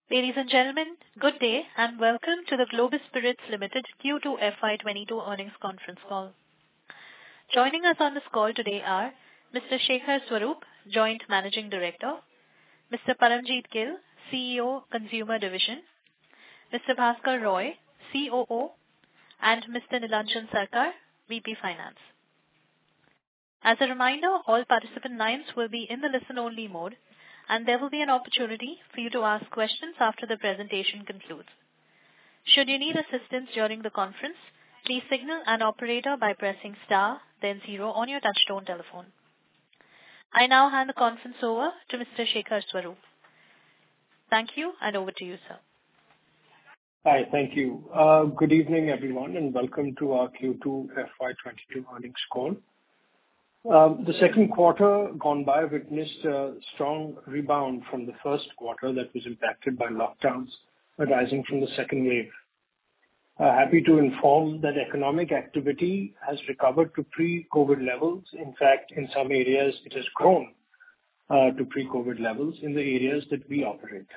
Ladies and gentlemen, good day and welcome to the Globus Spirits Limited Q2 FY22 earnings conference call. Joining us on this call today are Mr. Shekhar Swarup, Joint Managing Director, Mr. Paramjit Gill, CEO, Consumer Division, Mr. Bhaskar Roy, COO, and Mr. Nilanjan Sarkar, VP Finance. As a reminder, all participant lines will be in the listen-only mode, and there will be an opportunity for you to ask questions after the presentation concludes. Should you need assistance during the conference, please signal an operator by pressing star, then 0 on your touchtone telephone. I now hand the conference over to Mr. Shekhar Swarup. Thank you, and over to you, sir. Hi, thank you. Good evening, everyone, and welcome to our Q2 FY22 earnings call. The second quarter gone by witnessed a strong rebound from the first quarter that was impacted by lockdowns arising from the second wave. Happy to inform that economic activity has recovered to pre-COVID levels. In fact, in some areas it has grown to pre-COVID levels in the areas that we operate.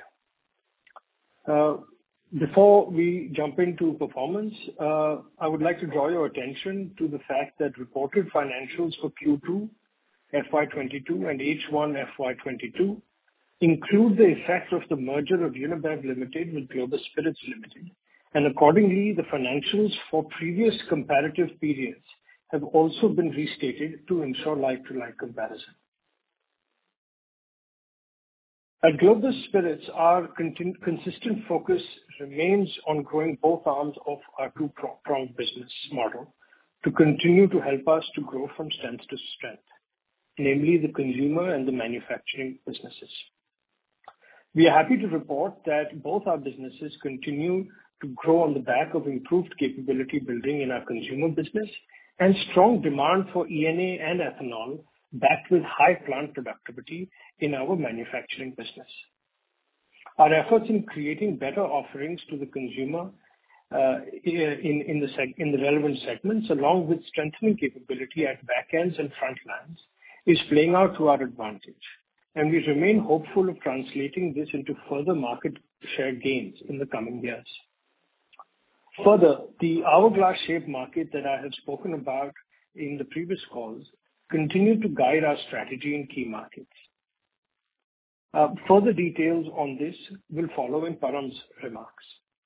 Before we jump into performance, I would like to draw your attention to the fact that reported financials for Q2 FY22 and H1 FY22 include the effect of the merger of Unibev Limited with Globus Spirits Limited, and accordingly, the financials for previous comparative periods have also been restated to ensure like-to-like comparison. At Globus Spirits, our consistent focus remains on growing both arms of our two-pronged business model to continue to help us to grow from strength to strength, namely the consumer and the manufacturing businesses. We are happy to report that both our businesses continue to grow on the back of improved capability building in our consumer business and strong demand for ENA and ethanol, backed with high plant productivity in our manufacturing business. Our efforts in creating better offerings to the consumer in the relevant segments, along with strengthening capability at back ends and front lines, is playing out to our advantage, and we remain hopeful of translating this into further market share gains in the coming years. Further, the hourglass-shaped market that I have spoken about in the previous calls continue to guide our strategy in key markets. Further details on this will follow in Param's remarks.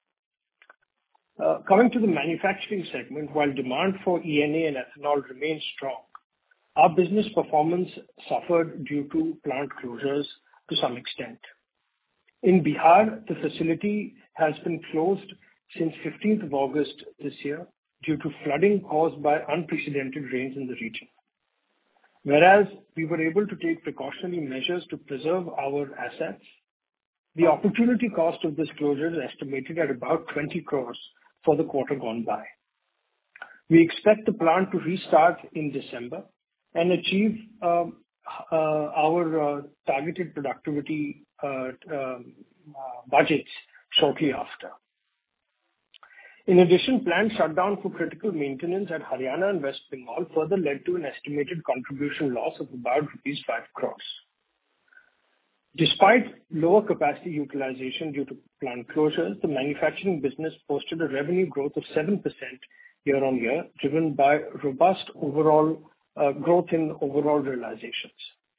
Coming to the manufacturing segment, while demand for ENA and ethanol remains strong, our business performance suffered due to plant closures to some extent. In Bihar, the facility has been closed since 15th of August this year due to flooding caused by unprecedented rains in the region. Whereas we were able to take precautionary measures to preserve our assets, the opportunity cost of this closure is estimated at about 20 crores for the quarter gone by. We expect the plant to restart in December and achieve our targeted productivity budgets shortly after. In addition, planned shutdown for critical maintenance at Haryana and West Bengal further led to an estimated contribution loss of about rupees 5 crores. Despite lower capacity utilization due to plant closures, the manufacturing business posted a revenue growth of 7% year-on-year, driven by robust overall growth in overall realizations.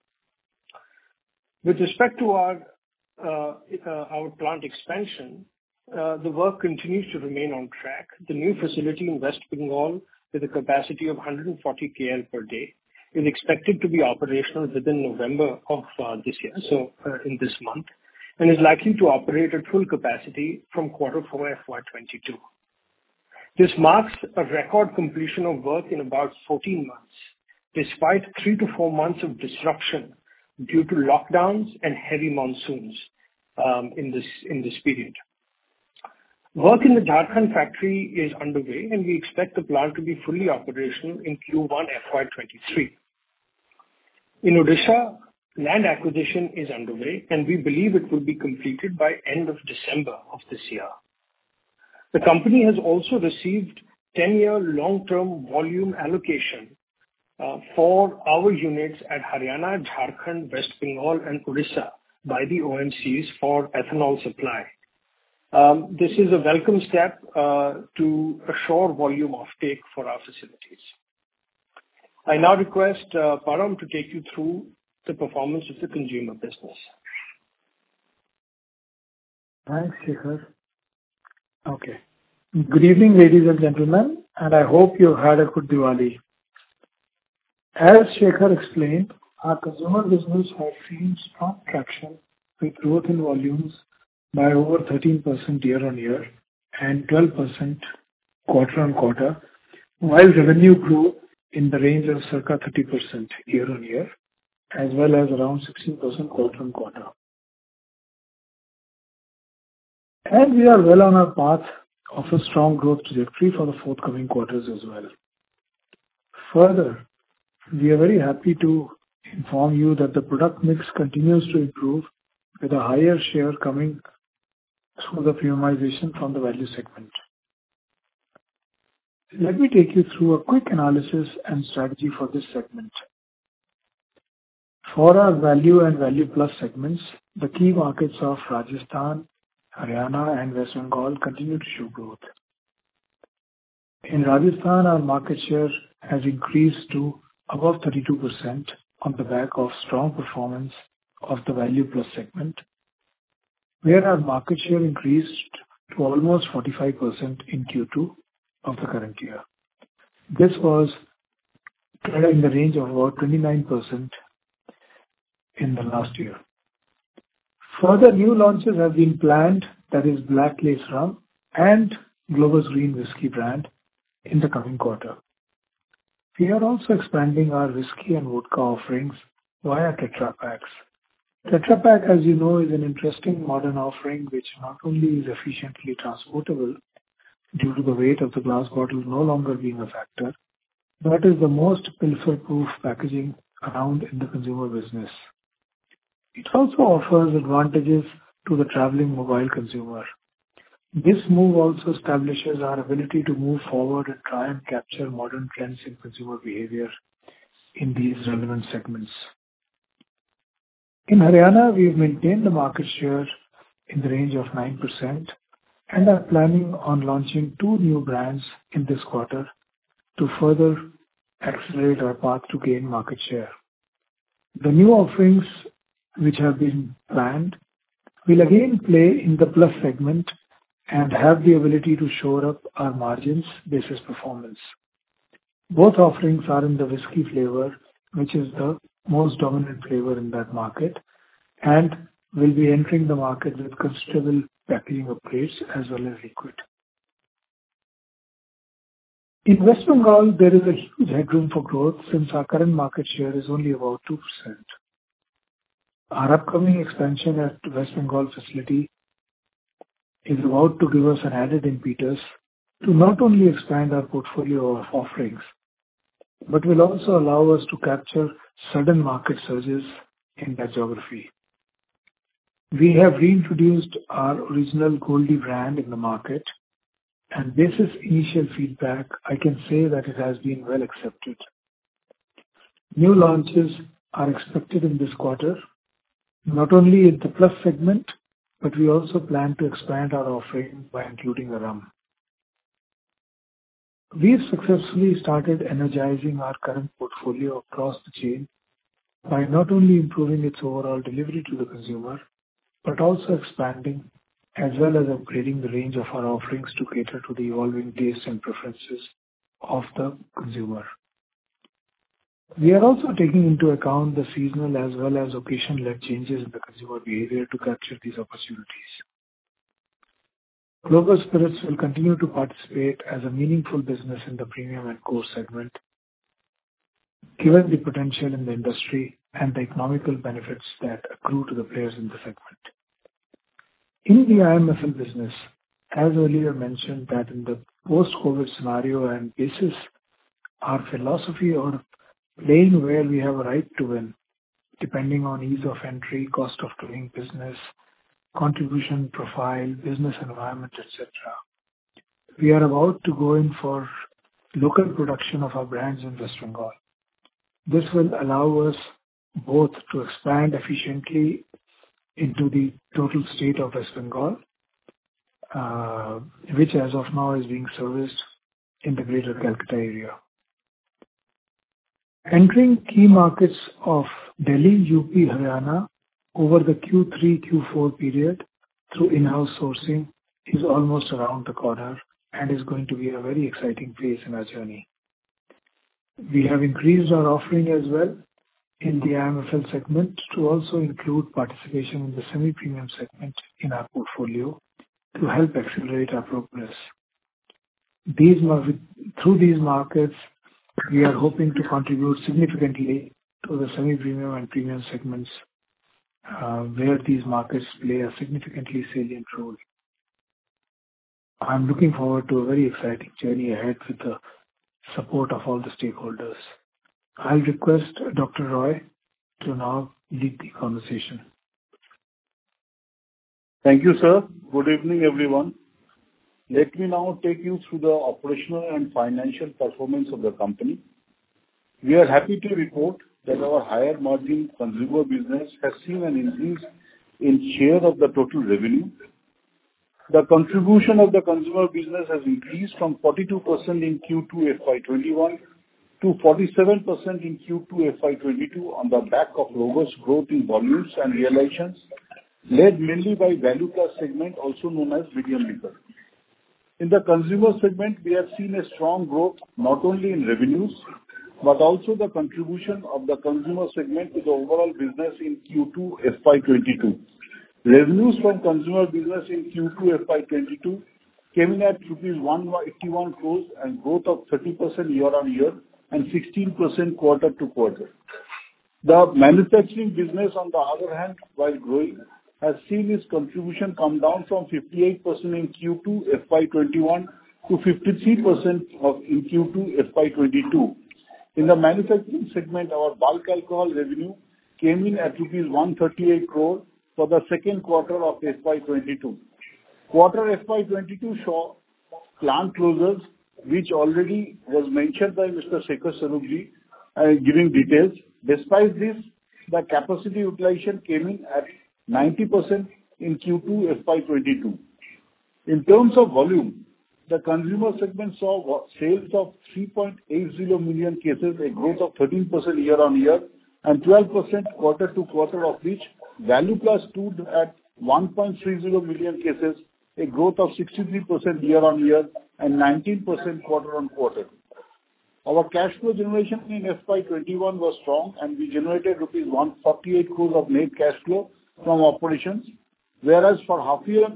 With respect to our plant expansion, the work continues to remain on track. The new facility in West Bengal, with a capacity of 140 KL per day, is expected to be operational within November of this year, so in this month, and is likely to operate at full capacity from quarter 4 FY22. This marks a record completion of work in about 14 months, despite 3 to 4 months of disruption due to lockdowns and heavy monsoons in this period. Work in the Jharkhand factory is underway, and we expect the plant to be fully operational in Q1 FY23. In Odisha, land acquisition is underway, and we believe it will be completed by end of December of this year. The company has also received 10-year long-term volume allocation for our units at Haryana, Jharkhand, West Bengal, and Odisha by the OMCs for ethanol supply. This is a welcome step to assure volume offtake for our facilities. I now request Param to take you through the performance of the consumer business. Thanks, Shekhar. Okay. Good evening, ladies and gentlemen, and I hope you had a good Diwali. As Shekhar explained, our consumer business has seen strong traction with growth in volumes by over 13% year-on-year and 12% quarter-on-quarter, while revenue grew in the range of circa 30% year-on-year, as well as around 16% quarter-on-quarter. And we are well on our path of a strong growth trajectory for the forthcoming quarters as well. Further, we are very happy to inform you that the product mix continues to improve with a higher share coming through the premiumization from the value segment. Let me take you through a quick analysis and strategy for this segment. For our value and value plus segments, the key markets of Rajasthan, Haryana and West Bengal continue to show growth. In Rajasthan, our market share has increased to above 32% on the back of strong performance of the value plus segment, where our market share increased to almost 45% in Q2 of the current year. This was in the range of about 29% in the last year. Further new launches have been planned, that is Black Lace Rum and Globus Green Whiskey brand in the coming quarter. We are also expanding our whiskey and vodka offerings via Tetra Paks. Tetra Pak, as you know, is an interesting modern offering which not only is efficiently transportable due to the weight of the glass bottle no longer being a factor, but is the most pilfer-proof packaging around in the consumer business. It also offers advantages to the traveling mobile consumer. This move also establishes our ability to move forward and try and capture modern trends in consumer behavior in these relevant segments. In Haryana, we have maintained the market share in the range of 9% and are planning on launching 2 new brands in this quarter to further accelerate our path to gain market share. The new offerings which have been planned will again play in the plus segment and have the ability to shore up our margins basis performance. Both offerings are in the whiskey flavor, which is the most dominant flavor in that market, and will be entering the market with considerable packaging upgrades as well as liquid. In West Bengal, there is a huge headroom for growth since our current market share is only about 2%. Our upcoming expansion at West Bengal facility is about to give us an added impetus to not only expand our portfolio of offerings, but will also allow us to capture sudden market surges in that geography. We have reintroduced our original Goldie brand in the market, and basis initial feedback, I can say that it has been well accepted. New launches are expected in this quarter, not only in the plus segment, but we also plan to expand our offering by including a rum. We've successfully started energizing our current portfolio across the chain by not only improving its overall delivery to the consumer, but also expanding as well as upgrading the range of our offerings to cater to the evolving tastes and preferences of the consumer. We are also taking into account the seasonal as well as occasion-led changes in the consumer behavior to capture these opportunities. Global Spirits will continue to participate as a meaningful business in the premium and core segment, given the potential in the industry and the economical benefits that accrue to the players in the segment. In the IMFL business, as earlier mentioned, that in the post-COVID scenario and basis our philosophy or playing where we have a right to win, depending on ease of entry, cost of doing business, contribution profile, business environment, etc. We are about to go in for local production of our brands in West Bengal. This will allow us both to expand efficiently into the total state of West Bengal, which as of now is being serviced in the Greater Calcutta area. Entering key markets of Delhi, UP, Haryana over the Q3, Q4 period through in-house sourcing is almost around the corner and is going to be a very exciting phase in our journey. We have increased our offering as well in the IMFL segment to also include participation in the semi-premium segment in our portfolio to help accelerate our progress. Through these markets, we are hoping to contribute significantly to the semi-premium and premium segments, where these markets play a significantly salient role. I'm looking forward to a very exciting journey ahead with the support of all the stakeholders. I'll request Dr. Roy to now lead the conversation. Thank you, sir. Good evening, everyone. Let me now take you through the operational and financial performance of the company. We are happy to report that our higher margin consumer business has seen an increase in share of the total revenue. The contribution of the consumer business has increased from 42% in Q2 FY21 to 47% in Q2 FY22 on the back of robust growth in volumes and realizations, led mainly by value plus segment, also known as medium liquor. In the consumer segment, we have seen a strong growth not only in revenues, but also the contribution of the consumer segment to the overall business in Q2 FY22. Revenues from consumer business in Q2 FY22 came in at rupees 181 crores and growth of 30% year-on-year and 16% quarter-to-quarter. The manufacturing business, on the other hand, while growing, has seen its contribution come down from 58% in Q2 FY21 to 53% in Q2 FY22. In the manufacturing segment, our bulk alcohol revenue came in at rupees 138 crore for the second quarter of FY22. Quarter FY22 saw plant closures, which already was mentioned by Mr. Shekhar Swaroop giving details. Despite this, the capacity utilization came in at 90% in Q2 FY22. In terms of volume, the consumer segment saw sales of 3.80 million cases, a growth of 13% year-on-year and 12% quarter-to-quarter, of which value plus stood at 1.30 million cases, a growth of 63% year-on-year and 19% quarter-on-quarter. Our cash flow generation in FY21 was strong, and we generated rupees 148 crores of net cash flow from operations, whereas for half year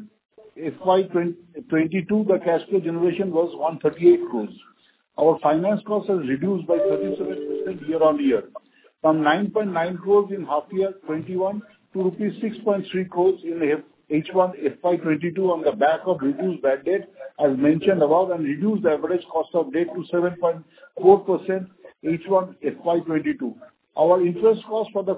FY22, the cash flow generation was 138 crores. Our finance cost has reduced by 37% year-on-year, from 9.9 crores in half year 21 to rupees 6.3 crores in H1 FY22 on the back of reduced bad debt, as mentioned above, and reduced the average cost of debt to 7.4% H1 FY22. Our interest cost for the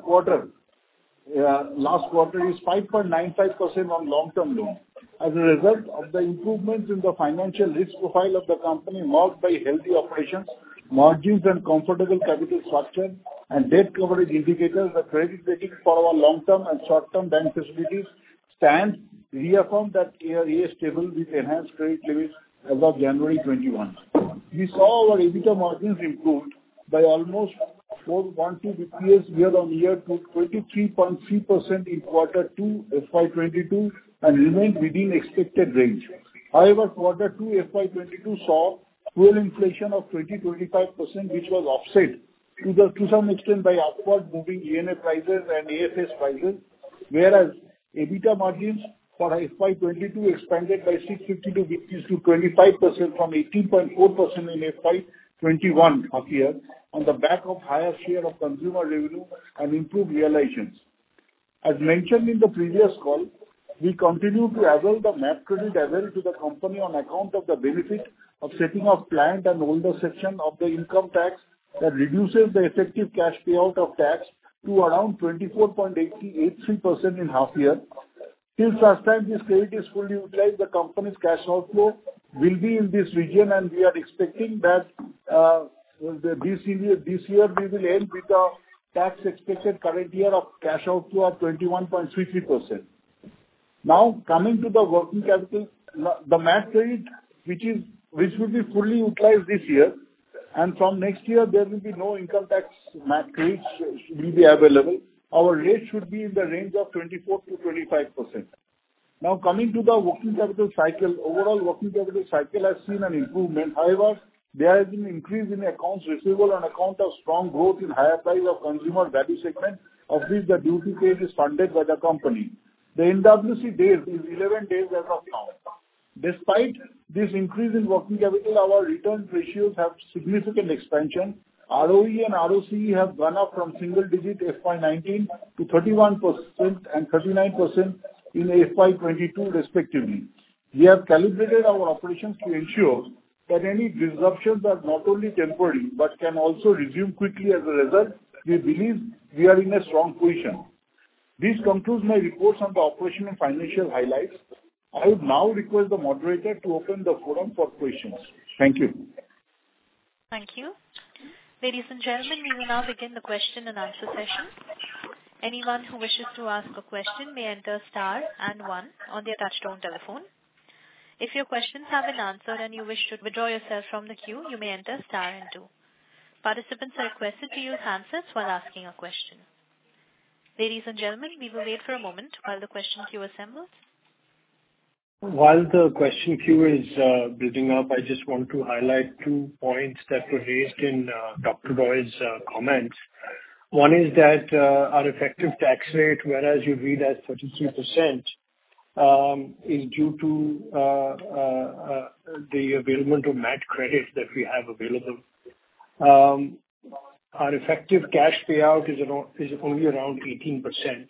last quarter is 5.95% on long-term loan. As a result of the improvements in the financial risk profile of the company, marked by healthy operations, margins and comfortable capital structure and debt coverage indicators, the credit rating for our long-term and short-term bank facilities stands reaffirmed at A stable with enhanced credit limits as of January 21. We saw our EBITDA margins improved by almost 412 bps year-on-year to 23.3% in Q2 FY22 and remained within expected range. However, Q2 FY22 saw fuel inflation of 20-25%, which was offset to some extent by upward moving ENA prices and AFS prices, whereas EBITDA margins for FY22 expanded by 652 bps to 25% from 18.4% in FY21 half year on the back of higher share of consumer revenue and improved realizations. As mentioned in the previous call, we continue to avail the MAT credit availed to the company on account of the benefit of setting off planned and older section of the income tax that reduces the effective cash payout of tax to around 24.83% in half year. Till such time this credit is fully utilized, the company's cash outflow will be in this region, and we are expecting that this year we will end with a tax expected current year of cash outflow of 21.33%. Now, coming to the working capital, the MAT credit, which will be fully utilized this year, and from next year, there will be no income tax MAT credits will be available. Our rate should be in the range of 24 to 25%. Now, coming to the working capital cycle, overall working capital cycle has seen an improvement. However, there has been an increase in accounts receivable on account of strong growth in higher price of consumer value segment, of which the duty paid is funded by the company. The NWC days is 11 days as of now. Despite this increase in working capital, our return ratios have significant expansion. ROE and ROCE have gone up from single digit FY19 to 31% and 39% in FY22 respectively. We have calibrated our operations to ensure that any disruptions are not only temporary, but can also resume quickly. As a result, we believe we are in a strong position. This concludes my reports on the operational and financial highlights. I would now request the moderator to open the forum for questions. Thank you. Thank you. Ladies and gentlemen, we will now begin the question and answer session. Anyone who wishes to ask a question may enter star and 1 on their touchtone telephone. If your questions have been answered and you wish to withdraw yourself from the queue, you may enter star and 2. Participants are requested to use handsets while asking a question. Ladies and gentlemen, we will wait for a moment while the question queue assembles. While the question queue is building up, I just want to highlight 2 points that were raised in Dr. Roy's comments. One is that our effective tax rate, whereas you read as 33%, is due to the availment of MAT credit that we have available. Our effective cash payout is only around 18%.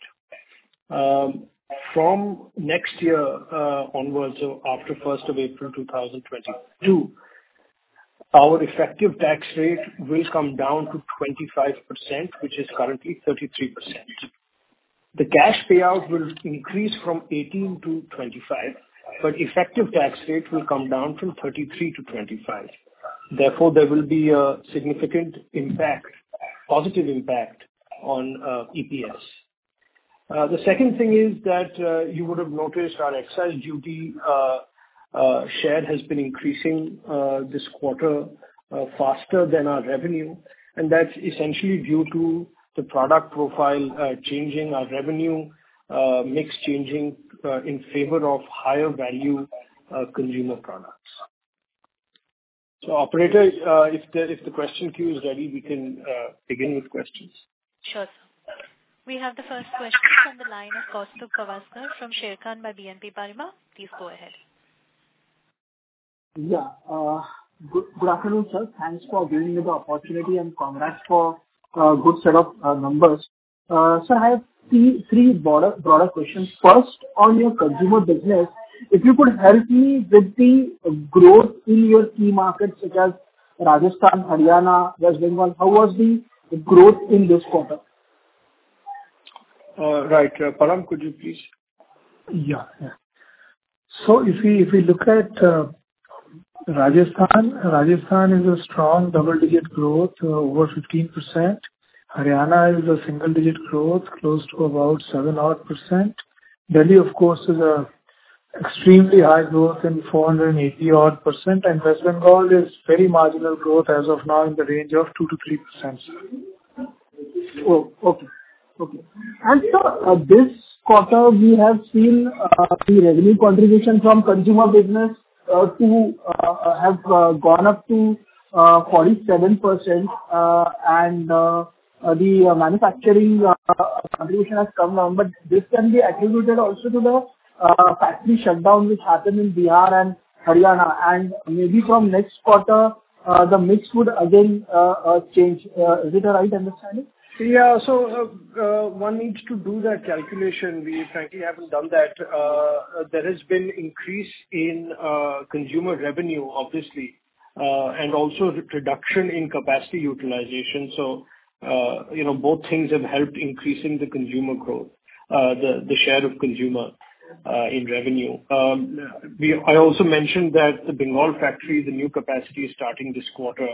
From next year onwards, so after 1st of April 2022, our effective tax rate will come down to 25%, which is currently 33%. The cash payout will increase from 18 to 25, but effective tax rate will come down from 33 to 25. Therefore, there will be a significant impact, positive impact on EPS. The second thing is that you would have noticed our excise duty share has been increasing this quarter faster than our revenue, and that's essentially due to the product profile changing, our revenue mix changing in favor of higher value consumer products. So, operator, if the question queue is ready, we can begin with questions. Sure, sir. We have the first question from the line of Kaustubh Pawaskar from Sharekhan by BNP Paribas. Please go ahead. Yeah. Good afternoon, sir. Thanks for giving me the opportunity and congrats for a good set of numbers. Sir, I have three broader questions. First, on your consumer business, if you could help me with the growth in your key markets such as Rajasthan, Haryana, West Bengal, how was the growth in this quarter? Right. Param, could you please? Yeah. So if we look at Rajasthan is a strong double-digit growth, over 15%. Haryana is a single-digit growth, close to about 7-odd%. Delhi, of course, is a extremely high growth in 480-odd%, and West Bengal is very marginal growth as of now in the range of 2 to 3%. Oh, okay. And so this quarter we have seen the revenue contribution from consumer business to have gone up to 47%, and the manufacturing contribution has come down. But this can be attributed also to the factory shutdown which happened in Bihar and Haryana, and maybe from next quarter the mix would again change. Is it a right understanding? Yeah. So one needs to do that calculation. We frankly haven't done that. There has been increase in consumer revenue, obviously, and also reduction in capacity utilization. So, both things have helped increasing the consumer growth, the share of consumer in revenue. I also mentioned that the Bengal factory, the new capacity is starting this quarter,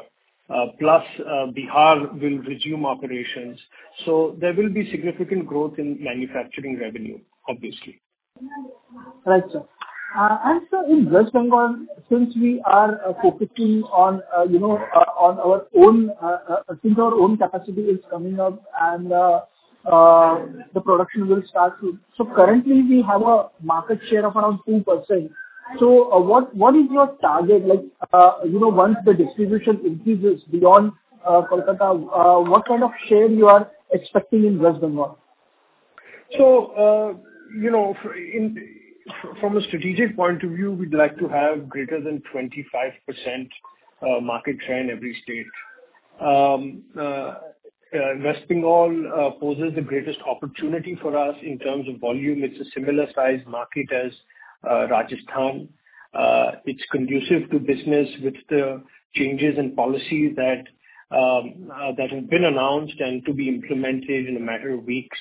plus Bihar will resume operations. So there will be significant growth in manufacturing revenue, obviously. Right, sir. And so in West Bengal, since we are focusing on, on our own, since our own capacity is coming up and the production will start soon. So currently we have a market share of around 2%. So what is your target? Like, once the distribution increases beyond Kolkata, what kind of share you are expecting in West Bengal? So, from a strategic point of view, we'd like to have greater than 25% market share in every state. West Bengal poses the greatest opportunity for us in terms of volume. It's a similar size market as Rajasthan. It's conducive to business with the changes in policy that have been announced and to be implemented in a matter of weeks.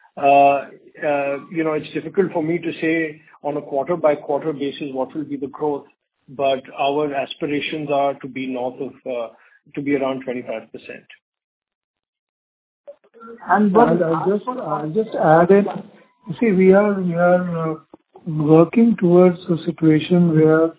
It's difficult for me to say on a quarter-by-quarter basis what will be the growth, but our aspirations are to be around 25%. And I'll just add in. You see, we are working towards a situation where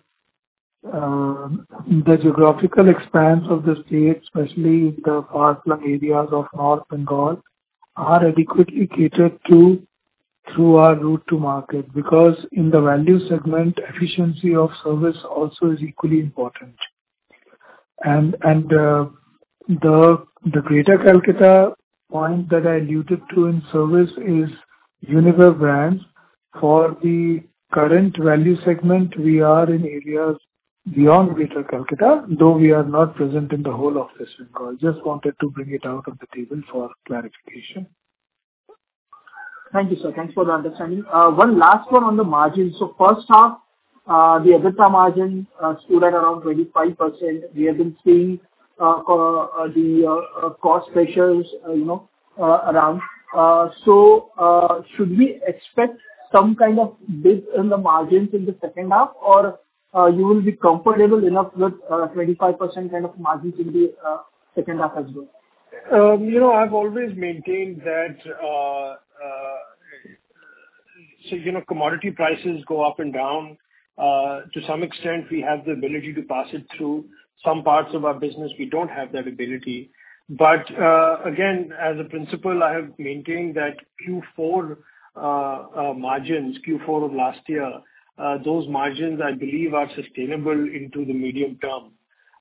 the geographical expanse of the state, especially the far-flung areas of North Bengal, are adequately catered to through our route to market, because in the value segment, efficiency of service also is equally important. And the Greater Calcutta point that I alluded to in service is Unilever brands. For the current value segment, we are in areas beyond Greater Calcutta, though we are not present in the whole of West Bengal. Just wanted to bring it out of the table for clarification. Thank you, sir. Thanks for the understanding. One last one on the margin. So first half, the EBITDA margin stood at around 25%. We have been seeing the cost pressures, around. So should we expect some kind of dip in the margins in the second half, or you will be comfortable enough with 25% kind of margins in the second half as well? I've always maintained that commodity prices go up and down. To some extent, we have the ability to pass it through. Some parts of our business, we don't have that ability. But again, as a principle, I have maintained that Q4 margins, Q4 of last year, those margins, I believe, are sustainable into the medium term.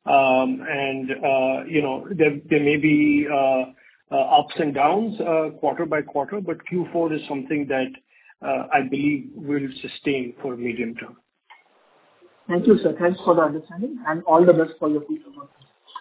There may be ups and downs quarter by quarter, but Q4 is something that I believe will sustain for medium term. Thank you, sir. Thanks for the understanding, and all the best for your future work.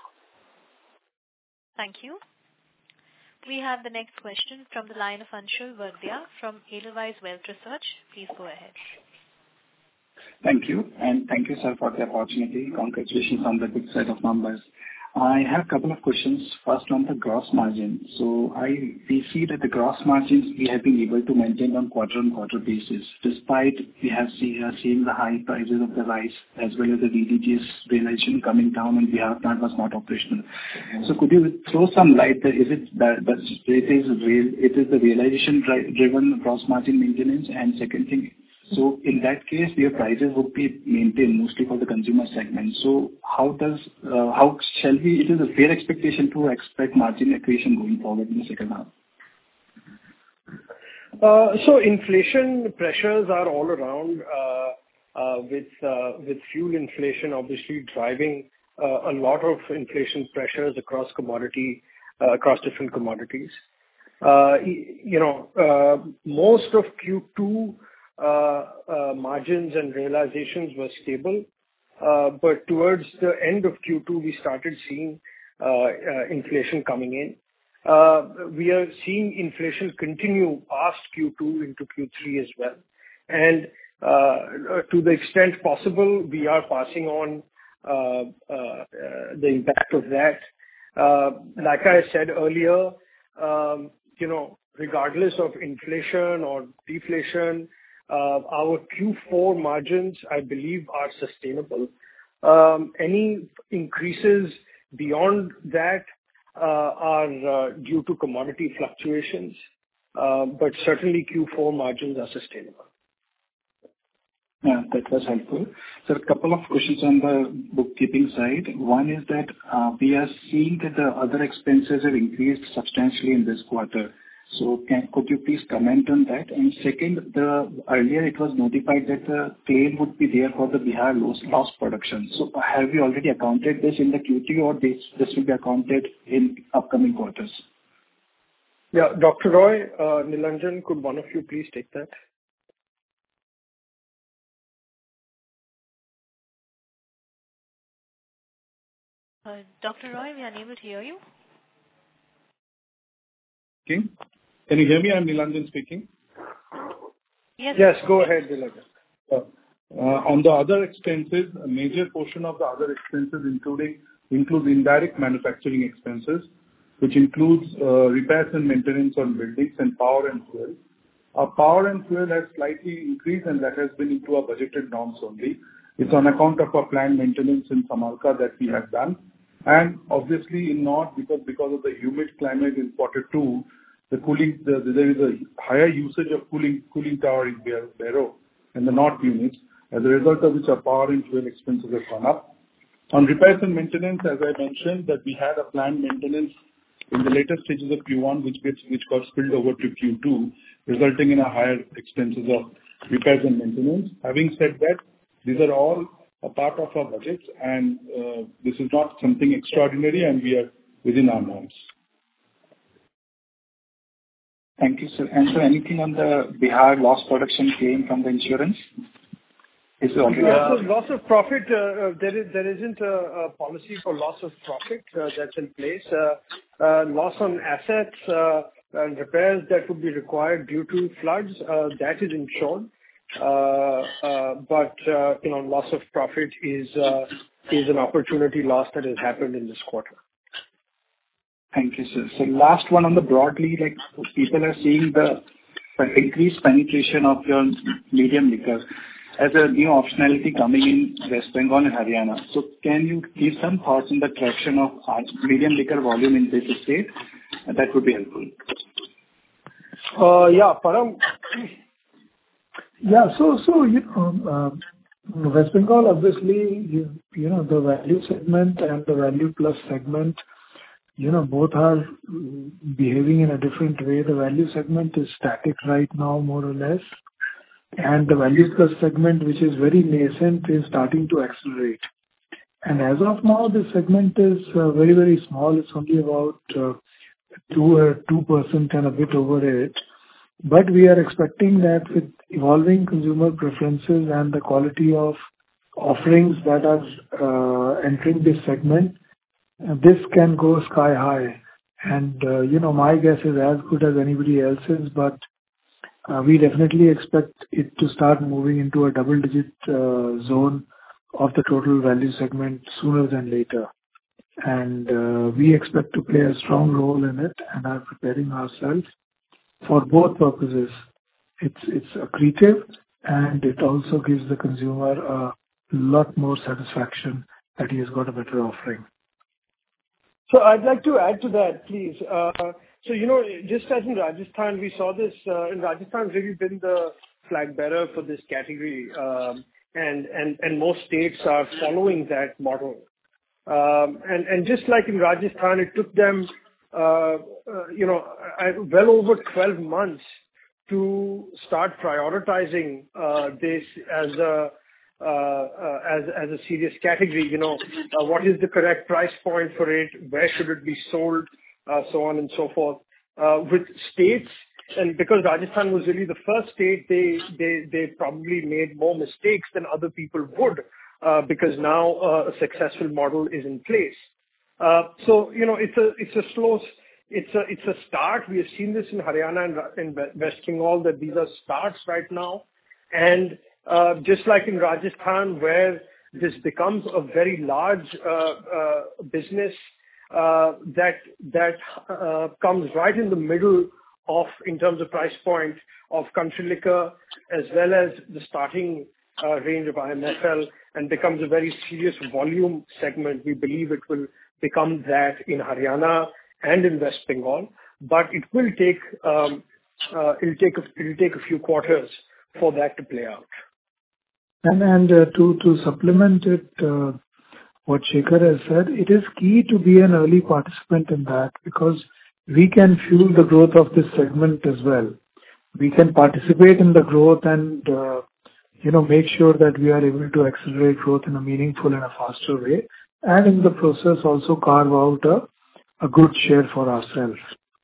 Thank you. We have the next question from the line of Anshul Verdia from Edelweiss Wealth Research. Please go ahead. Thank you. And thank you, sir, for the opportunity. Congratulations on the good set of numbers. I have a couple of questions. First, on the gross margin. So we see that the gross margins we have been able to maintain on quarter-on-quarter basis, despite we have seen the high prices of the rice as well as the DDGS realization coming down and Bihar plant was not operational. So could you throw some light that it is the realization driven gross margin maintenance? And second thing, so in that case, your prices would be maintained mostly for the consumer segment. So how shall we, it is a fair expectation to expect margin accretion going forward in the second half? So inflation pressures are all around, with fuel inflation obviously driving a lot of inflation pressures across different commodities. Most of Q2 margins and realizations were stable, but towards the end of Q2 we started seeing inflation coming in. We are seeing inflation continue past Q2 into Q3 as well, and to the extent possible we are passing on the impact of that. Like I said earlier, regardless of inflation or deflation, our Q4 margins, I believe, are sustainable. Any increases beyond that are due to commodity fluctuations. But certainly Q4 margins are sustainable. Yeah, that was helpful. So a couple of questions on the bookkeeping side. One is that we are seeing that the other expenses have increased substantially in this quarter. So could you please comment on that? And second, earlier it was notified that the claim would be there for the Bihar loss production. So have you already accounted this in the Q3, or this will be accounted in upcoming quarters? Yeah, Dr. Roy, Nilanjan, could one of you please take that? Dr. Roy, we are unable to hear you. Can you hear me? I'm Nilanjan speaking. Yes, go ahead, Nilanjan. On the other expenses, a major portion of the other expenses includes indirect manufacturing expenses, which includes repairs and maintenance on buildings and power and fuel. Our power and fuel has slightly increased, and that has been into our budgeted norms only. It's on account of our planned maintenance in Samalkha that we have done. And obviously in North, because of the humid climate in Q2, there is a higher usage of cooling tower in Behror and the North units, as a result of which our power and fuel expenses have gone up. On repairs and maintenance, as I mentioned, that we had a planned maintenance in the later stages of Q1, which got spilled over to Q2, resulting in a higher expenses of repairs and maintenance. Having said that, these are all a part of our budgets, and this is not something extraordinary, and we are within our norms. Thank you, sir. And so anything on the Bihar loss production claim from the insurance? Is it already? Loss of profit, there isn't a policy for loss of profit that's in place. Loss on assets and repairs that would be required due to floods, that is insured. But loss of profit is an opportunity loss that has happened in this quarter. Thank you, sir. So last one on the broadly, like people are seeing the increased penetration of your medium liquor as a new optionality coming in West Bengal and Haryana. So can you give some thoughts on the traction of medium liquor volume in this state? That would be helpful. Yeah, Param. Yeah, so West Bengal, obviously, the value segment and the value plus segment, both are behaving in a different way. The value segment is static right now, more or less. And the value plus segment, which is very nascent, is starting to accelerate. And as of now, this segment is very, very small. It's only about 2% and a bit over it. But we are expecting that with evolving consumer preferences and the quality of offerings that are entering this segment, this can go sky high. And, my guess is as good as anybody else's, but we definitely expect it to start moving into a double-digit zone of the total value segment sooner than later. And we expect to play a strong role in it and are preparing ourselves for both purposes. It's accretive, and it also gives the consumer a lot more satisfaction that he has got a better offering. So I'd like to add to that, please. So, just as in Rajasthan, we saw this, in Rajasthan really been the flag bearer for this category, and most states are following that model. And just like in Rajasthan, it took them, well over 12 months to start prioritizing this as a serious category. What is the correct price point for it? Where should it be sold? So on and so forth. With states, and because Rajasthan was really the first state, they probably made more mistakes than other people would, because now a successful model is in place. So it's a slow. It's a start. We have seen this in Haryana and West Bengal, that these are starts right now. And just like in Rajasthan, where this becomes a very large business that comes right in the middle of, in terms of price point, of country liquor, as well as the starting range of IMFL and becomes a very serious volume segment, we believe it will become that in Haryana and in West Bengal. But it will take it'll take a few quarters for that to play out. And to supplement it, what Shekhar has said, it is key to be an early participant in that because we can fuel the growth of this segment as well. We can participate in the growth and make sure that we are able to accelerate growth in a meaningful and a faster way, and in the process also carve out a good share for ourselves.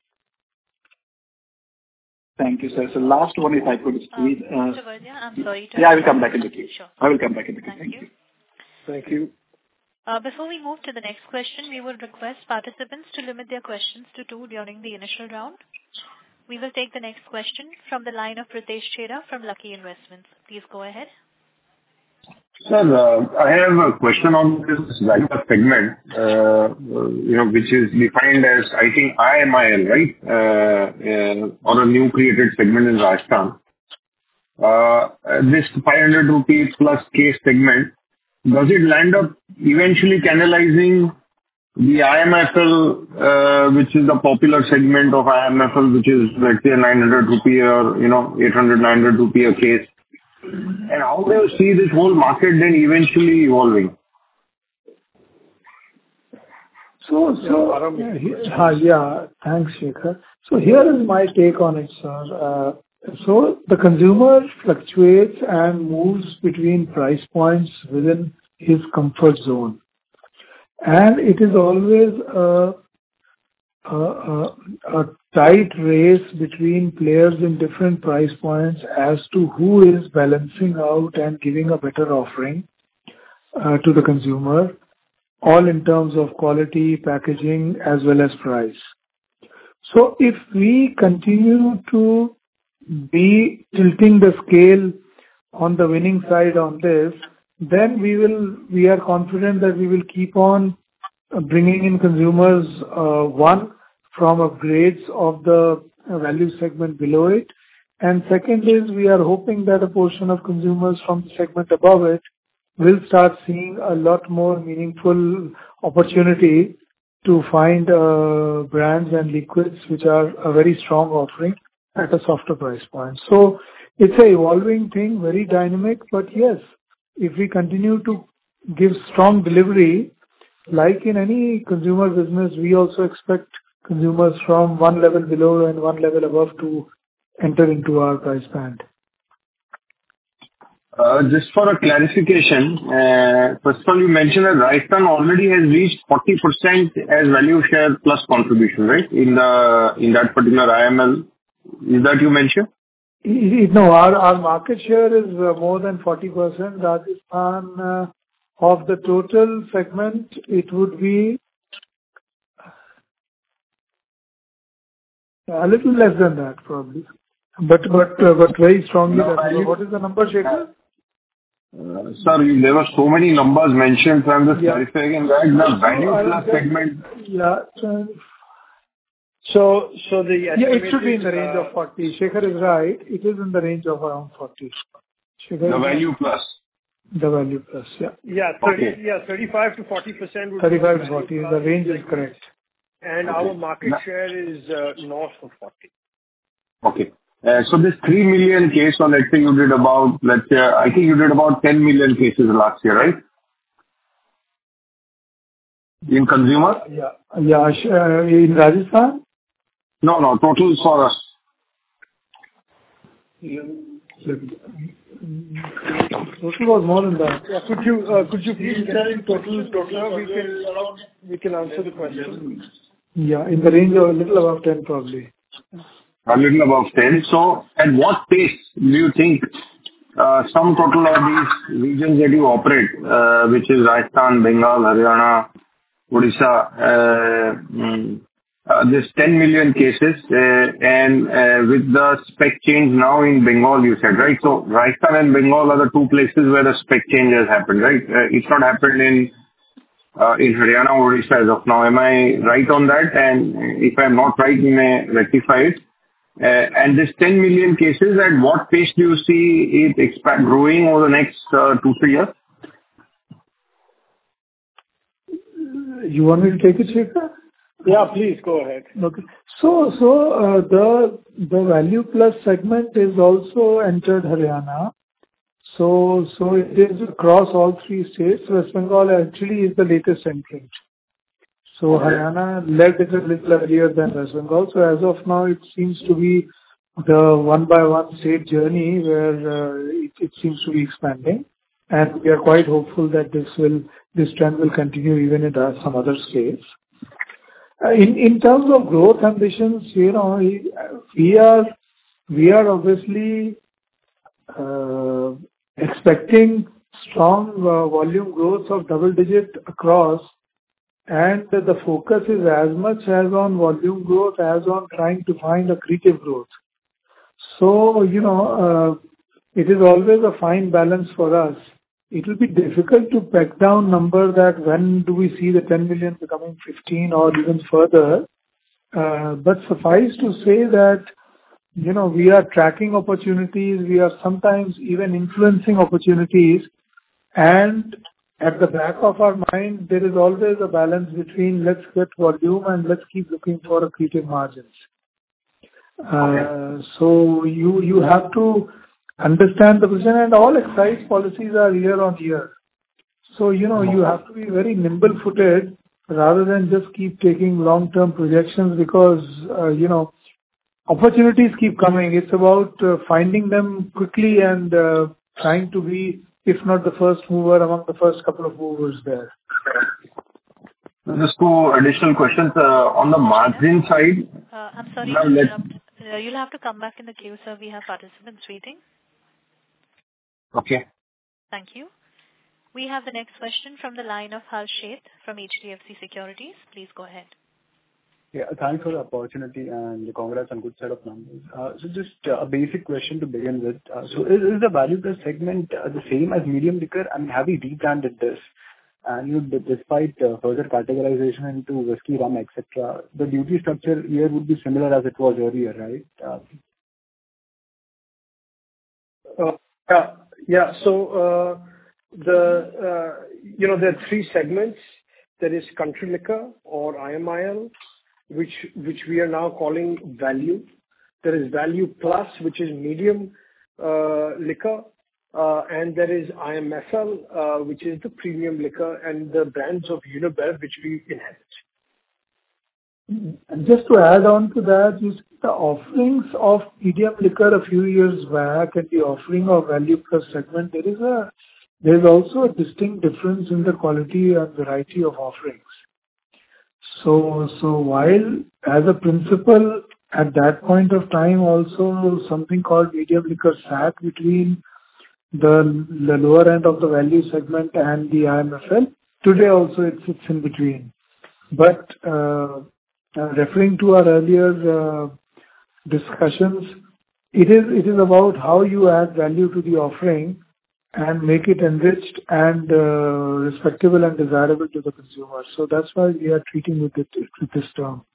Thank you, sir. So last one, if I could squeeze. Mr. Vaidya, I'm sorry to... Yeah, I will come back in the queue. Sure. I will come back in the queue. Thank you. Thank you. Before we move to the next question, we would request participants to limit their questions to 2 during the initial round. We will take the next question from the line of Pritesh Chheda from Lucky Investments. Please go ahead. Sir, I have a question on this value segment, which is defined as, I think, IMIL, right? Or a new created segment in Rajasthan. This 500 rupees plus case segment, does it land up eventually canalizing the IMFL, which is the popular segment of IMFL, which is, let's say, 900 rupee or, 800, 900 rupee a case? And how do you see this whole market then eventually evolving? Thanks, Shekhar. So here is my take on it, sir. So the consumer fluctuates and moves between price points within his comfort zone. And it is always a tight race between players in different price points as to who is balancing out and giving a better offering to the consumer, all in terms of quality, packaging, as well as price. So if we continue to be tilting the scale on the winning side on this, then we are confident that we will keep on bringing in consumers, one, from upgrades of the value segment below it. And second is we are hoping that a portion of consumers from the segment above it will start seeing a lot more meaningful opportunity to find brands and liquids which are a very strong offering at a softer price point. So it's an evolving thing, very dynamic, but yes, if we continue to give strong delivery, like in any consumer business, we also expect consumers from one level below and one level above to enter into our price band. Just for a clarification, first of all, you mentioned that Rajasthan already has reached 40% as value share plus contribution, right? In that particular IML, is that you mentioned? No, our market share is more than 40%. Rajasthan, of the total segment, it would be a little less than that, probably. But very strongly. What is the number, Shekhar? Sir, there were so many numbers mentioned, so I'm just clarifying that the value plus segment. Yeah. So the it should be in the range of 40. Shekhar is right. It is in the range of around 40. The value plus. The value plus, yeah. Yeah, 35 to 40%. 35 to 40. The range is correct. And our market share is north of 40. Okay. So this 3 million case, or let's say you did about, I think you did about 10 million cases last year, right? In consumer? Yeah. In Rajasthan? No, total for us. Total was more than that. Yeah, could you please tell in total? We can answer the question. Yeah, in the range of a little above 10 probably. A little above 10. So at what pace do you think sum total of these regions that you operate, which is Rajasthan, Bengal, Haryana, Odisha, this 10 million cases, and with the spec change now in Bengal, you said, right? So Rajasthan and Bengal are the two places where the spec change has happened, right? It's not happened in Haryana or Odisha as of now. Am I right on that? And if I'm not right, you may rectify it. And this 10 million cases, at what pace do you see it growing over the next 2-3 years? You want me to take it, Shekhar? Yeah, please go ahead. Okay. The Value Plus segment is also entered Haryana. So it is across all 3 states. West Bengal actually is the latest entrant. So Haryana led it a little earlier than West Bengal. So as of now, it seems to be the one-by-one state journey where it seems to be expanding. And we are quite hopeful that this trend will continue even in some other states. In terms of growth ambitions, we are obviously expecting strong volume growth of double digit across, and the focus is as much as on volume growth as on trying to find accretive growth. So, it is always a fine balance for us. It will be difficult to peg down number that when do we see the 10 million becoming 15 or even further. But suffice to say that, we are tracking opportunities, we are sometimes even influencing opportunities, and at the back of our mind, there is always a balance between let's get volume and let's keep looking for accretive margins. So you have to understand the position, and all excise policies are year on year. So, you have to be very nimble-footed rather than just keep taking long-term projections because, opportunities keep coming. It's about finding them quickly and trying to be, if not the first mover, among the first couple of movers there. Just 2 additional questions. On the margin side. I'm sorry to interrupt. You'll have to come back in the queue, sir. We have participants waiting. Okay. Thank you. We have the next question from the line of Harsh Sheth from HDFC Securities. Please go ahead. Yeah, thanks for the opportunity and congrats on good set of numbers. So just a basic question to begin with. So is the Value Plus segment the same as medium liquor? I mean, have we rebranded this? And despite further categorization into whiskey, rum, etc., the duty structure here would be similar as it was earlier, right? Yeah. So there are 3 segments. There is country liquor or IMIL, which we are now calling value. There is Value Plus, which is medium liquor, and there is IMFL, which is the premium liquor, and the brands of Unibev, which we inherit. And just to add on to that, you see the offerings of medium liquor a few years back and the offering of Value Plus segment, there is also a distinct difference in the quality and variety of offerings. So while as a principle at that point of time also something called medium liquor sat between the lower end of the value segment and the IMFL, today also it sits in between. But referring to our earlier discussions, it is about how you add value to the offering and make it enriched and respectable and desirable to the consumer. So that's why we are treating with this term.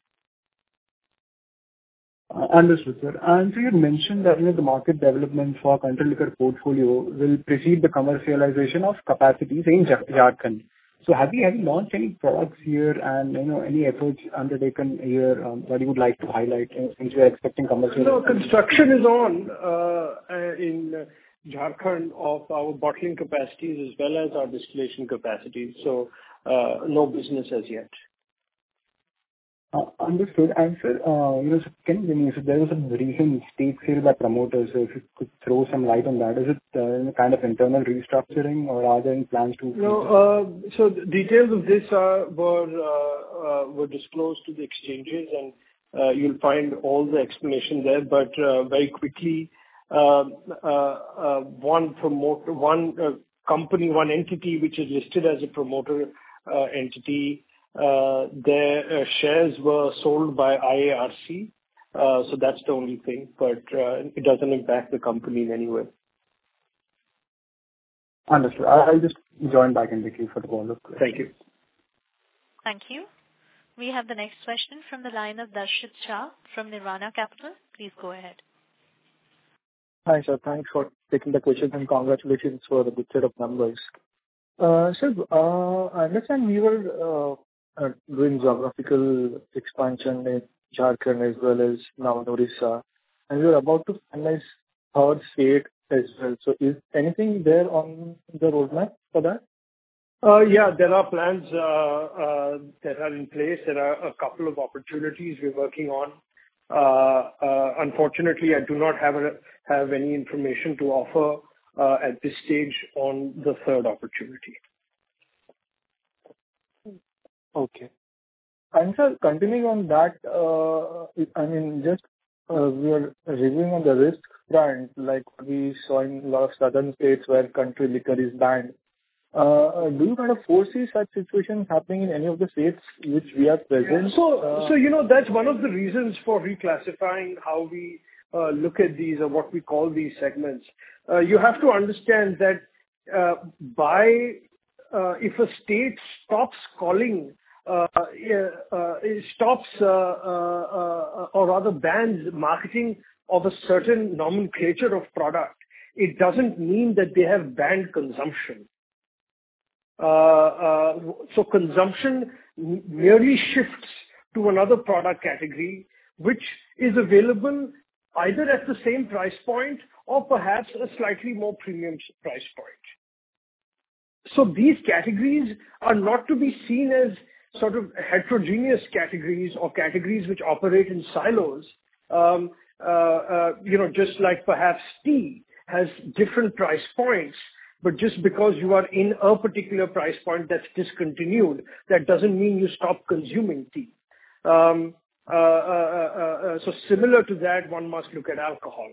Understood, sir. And so you mentioned that the market development for country liquor portfolio will precede the commercialization of capacities in Jharkhand. So have you launched any products here and any efforts undertaken here that you would like to highlight since we are expecting commercialization? No, construction is on in Jharkhand of our bottling capacities as well as our distillation capacities. So no business as yet. Understood. And sir, so there was a recent stake sale by promoters. So if you could throw some light on that, is it kind of internal restructuring or are there any plans to? No. So the details of this were disclosed to the exchanges, and you'll find all the explanation there. But very quickly, one company, one entity which is listed as a promoter entity. Their shares were sold by IARC, so that's the only thing, but it doesn't impact the company in any way. Understood. I'll just join back in the queue for the follow-up. Thank you. Thank you. We have the next question from the line of Darshit Shah from Nirvana Capital. Please go ahead. Hi, sir. Thanks for taking the question and congratulations for the good set of numbers. Sir, I understand we were doing geographical expansion in Jharkhand as well as now in Odisha, and we are about to finalize third state as well. So is anything there on the roadmap for that? Yeah, there are plans that are in place. There are a couple of opportunities we're working on. Unfortunately, I do not have any information to offer at this stage on the third opportunity. Okay. And sir, continuing on that, I mean, just we are reviewing on the risk front, like we saw in a lot of southern states where country liquor is banned. Do you kind of foresee such situations happening in any of the states which we are present? So that's one of the reasons for reclassifying how we look at these or what we call these segments. You have to understand that if a state stops calling, or rather bans marketing of a certain nomenclature of product, it doesn't mean that they have banned consumption. So consumption merely shifts to another product category, which is available either at the same price point or perhaps a slightly more premium price point. So these categories are not to be seen as sort of heterogeneous categories or categories which operate in silos. Just like perhaps tea has different price points, but just because you are in a particular price point that's discontinued, that doesn't mean you stop consuming tea. So similar to that, one must look at alcohol.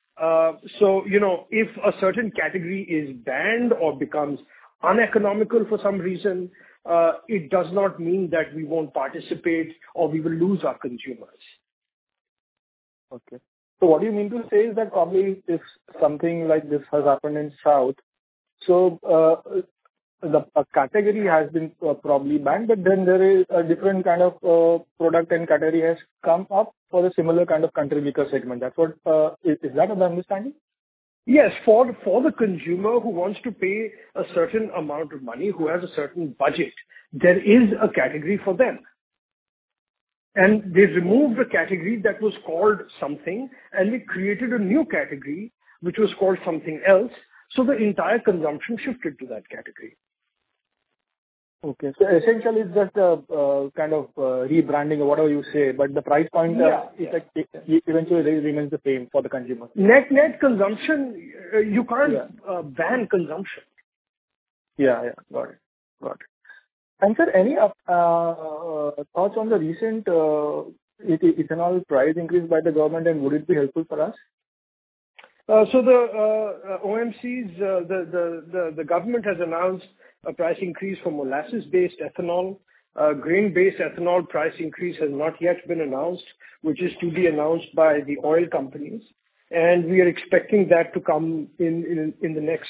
If a certain category is banned or becomes uneconomical for some reason, it does not mean that we won't participate or we will lose our consumers. Okay. So what you mean to say is that probably if something like this has happened in South, so the category has been probably banned, but then there is a different kind of product and category has come up for a similar kind of country liquor segment. That's what is that the understanding? Yes, for the consumer who wants to pay a certain amount of money, who has a certain budget, there is a category for them. And they removed the category that was called something, and they created a new category which was called something else. So the entire consumption shifted to that category. Okay. So essentially it's just a kind of rebranding or whatever you say, but the price point eventually remains the same for the consumer. Net consumption, you can't ban consumption. Yeah. Got it. And sir, any thoughts on the recent ethanol price increase by the government, and would it be helpful for us? So the OMCs, the government has announced a price increase for molasses-based ethanol. Grain-based ethanol price increase has not yet been announced, which is to be announced by the oil companies. And we are expecting that to come in the next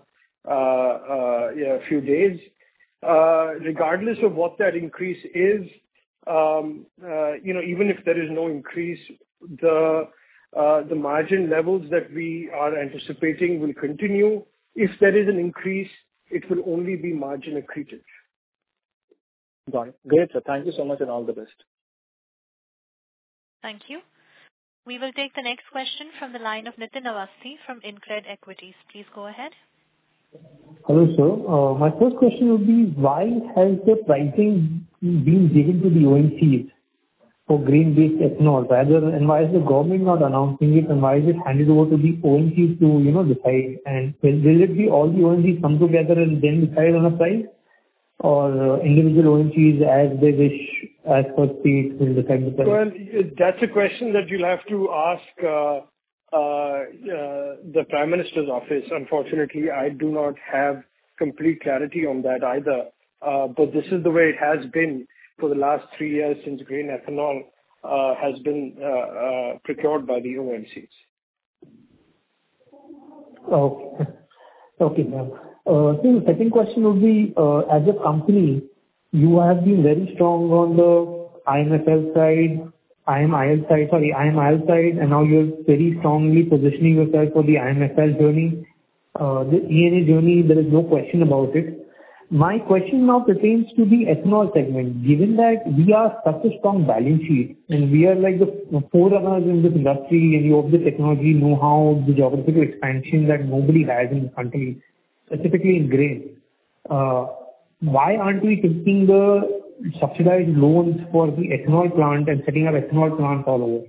few days. Regardless of what that increase is, even if there is no increase, the margin levels that we are anticipating will continue. If there is an increase, it will only be margin accretive. Got it. Great, sir. Thank you so much and all the best. Thank you. We will take the next question from the line of Nitin Awasthi from InCred Equities. Please go ahead. Hello, sir. My first question would be, why has the pricing been given to the OMCs for grain-based ethanol and why is the government not announcing it, and why is it handed over to the OMCs to, decide? And will it be all the OMCs come together and then decide on a price, or individual OMCs as they wish, as per state, will decide the price? Well, that's a question that you'll have to ask the Prime Minister's office. Unfortunately, I do not have complete clarity on that either. But this is the way it has been for the last 3 years since grain ethanol has been procured by the OMCs. Okay, ma'am. So the second question would be, as a company, you have been very strong on the IMFL side, IMIL side, and now you're very strongly positioning yourself for the IMFL journey. The ENA journey, there is no question about it. My question now pertains to the ethanol segment. Given that we are such a strong balance sheet and we are like the forerunners in this industry, and you have the technology, know-how, the geographical expansion that nobody has in the country, specifically in grain, why aren't we taking the subsidized loans for the ethanol plant and setting up ethanol plants all over?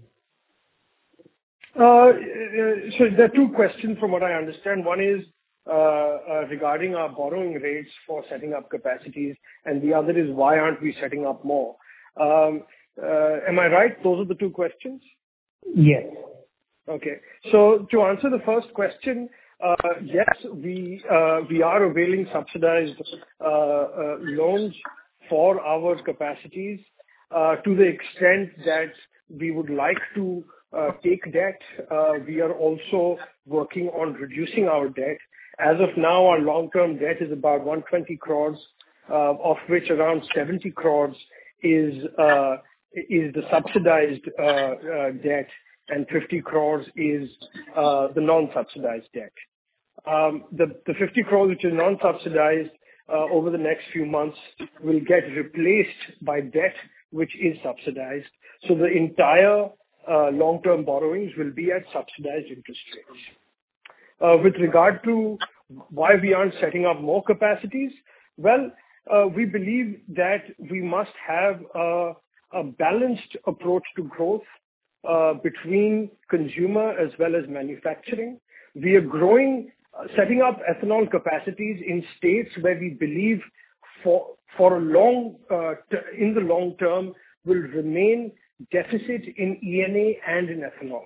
So there are two questions from what I understand. One is regarding our borrowing rates for setting up capacities, and the other is why aren't we setting up more? Am I right? Those are the two questions? Yes. Okay. So to answer the first question, yes, we are availing subsidized loans for our capacities to the extent that we would like to take debt. We are also working on reducing our debt. As of now, our long-term debt is about 120 crores, of which around 70 crores is the subsidized debt, and 50 crores is the non-subsidized debt. The 50 crores which is non-subsidized over the next few months will get replaced by debt which is subsidized. So the entire long-term borrowings will be at subsidized interest rates. With regard to why we aren't setting up more capacities, well, we believe that we must have a balanced approach to growth between consumer as well as manufacturing. We are growing, setting up ethanol capacities in states where we believe for a long in the long term will remain deficit in ENA and in ethanol.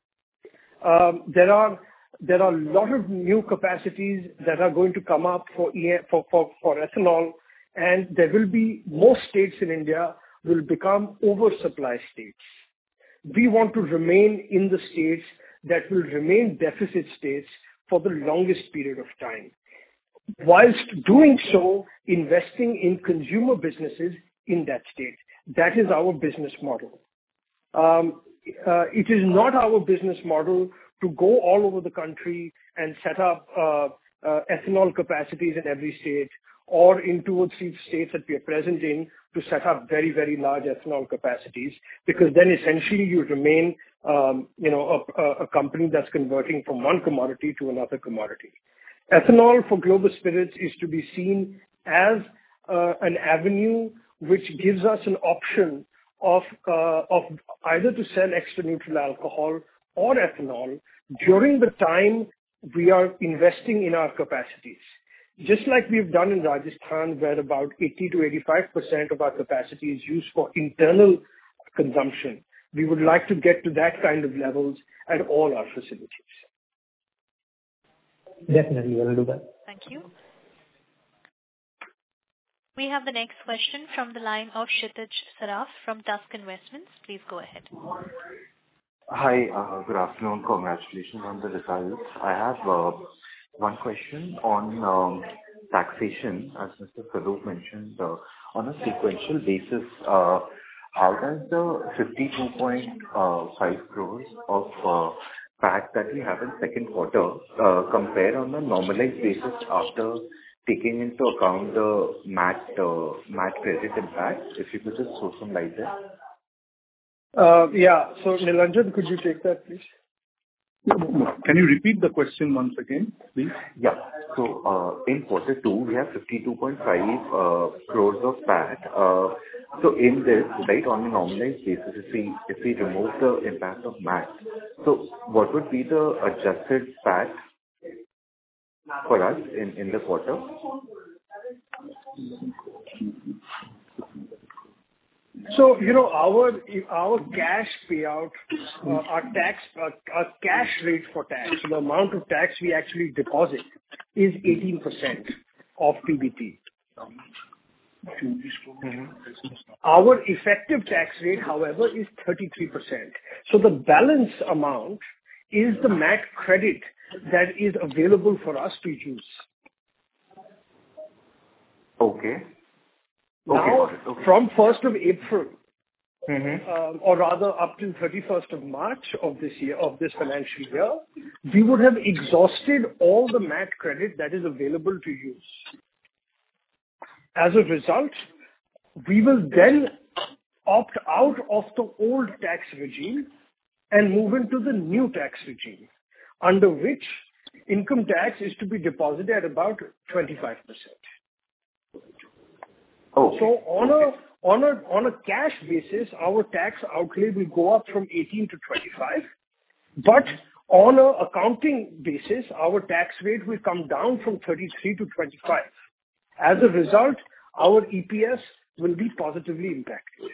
There are a lot of new capacities that are going to come up for ethanol, and there will be more states in India will become oversupply states. We want to remain in the states that will remain deficit states for the longest period of time, whilst doing so, investing in consumer businesses in that state. That is our business model. It is not our business model to go all over the country and set up ethanol capacities in every state, or in 2 or 3 states that we are present in to set up very, very large ethanol capacities, because then essentially you remain a company that's converting from one commodity to another commodity. Ethanol for Globus Spirits is to be seen as an avenue which gives us an option of either to sell extra neutral alcohol or ethanol during the time we are investing in our capacities. Just like we've done in Rajasthan, where about 80 to 85% of our capacity is used for internal consumption, we would like to get to that kind of levels at all our facilities. Definitely, we'll do that. Thank you. We have the next question from the line of Kshitij Saraf from Tusk Investments. Please go ahead. Hi, good afternoon. Congratulations on the results. I have one question on taxation. As Mr. Swaroop mentioned, on a sequential basis, how does the 52.5 crores of PAT that we have in second quarter compare on a normalized basis after taking into account the MAT credit impact? If you could just throw some light there. Yeah. So Nilanjan, could you take that, please? Can you repeat the question once again, please? Yeah. So in quarter 2, we have 52.5 crores of PAT. So in this, right, on a normalized basis, if we remove the impact of MAT, so what would be the adjusted PAT for us in the quarter? So, our cash payout, our cash rate for tax, so the amount of tax we actually deposit is 18% of PBT. Mm-hmm. Our effective tax rate, however, is 33%. So the balance amount is the MAT credit that is available for us to use. Okay. Now, from 1st of April, or rather up till 31st of March of this year, of this financial year, we would have exhausted all the MAT credit that is available to use. As a result, we will then opt out of the old tax regime and move into the new tax regime, under which income tax is to be deposited at about 25%. Oh. So on a cash basis, our tax outlay will go up from 18 to 25, but on a accounting basis, our tax rate will come down from 33 to 25. As a result, our EPS will be positively impacted.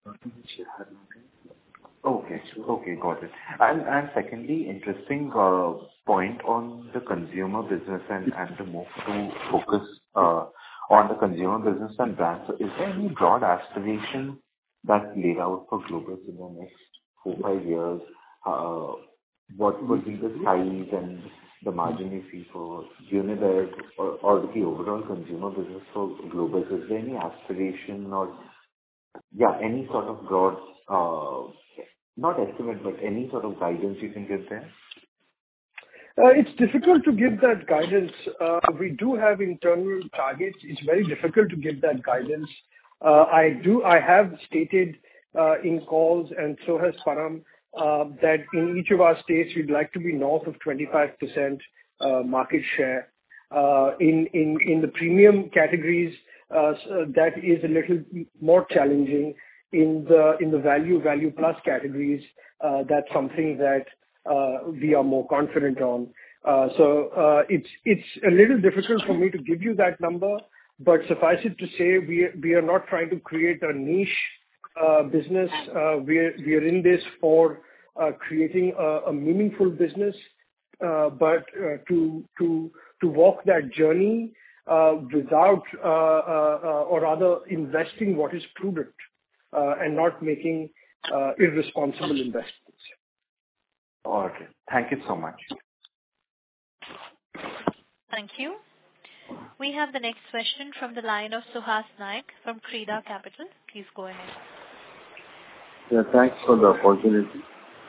Okay, got it. And secondly, interesting point on the consumer business and the move to focus on the consumer business and brands. So is there any broad aspiration that's laid out for Globus in the next 4-5 years? What would be the size and the margin you see for Unilever or the overall consumer business for Globus? Is there any aspiration or any sort of broad, not estimate, but any sort of guidance you can give there? It's difficult to give that guidance. We do have internal targets. It's very difficult to give that guidance. I have stated in calls, and so has Param, that in each of our states we'd like to be north of 25% market share. In the premium categories, that is a little more challenging. In the value plus categories, that's something that we are more confident on. So it's a little difficult for me to give you that number, but suffice it to say, we are not trying to create a niche business. We are in this for creating a meaningful business, but to walk that journey without or rather investing what is prudent and not making irresponsible investments. Okay. Thank you so much. Thank you. We have the next question from the line of Suhas Naik from Creda Capital. Please go ahead. Yeah, thanks for the opportunity.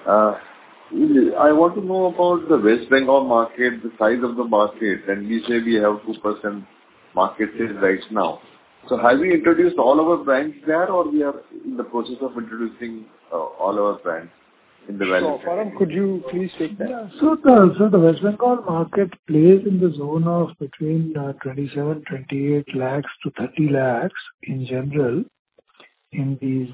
I want to know about the West Bengal market, the size of the market, and we say we have 2% market share right now. So have we introduced all our brands there, or we are in the process of introducing all our brands in the value? So, Param, could you please take that? Yeah. So the West Bengal market plays in the zone of between 27, 28 lakhs to 30 lakhs in general in these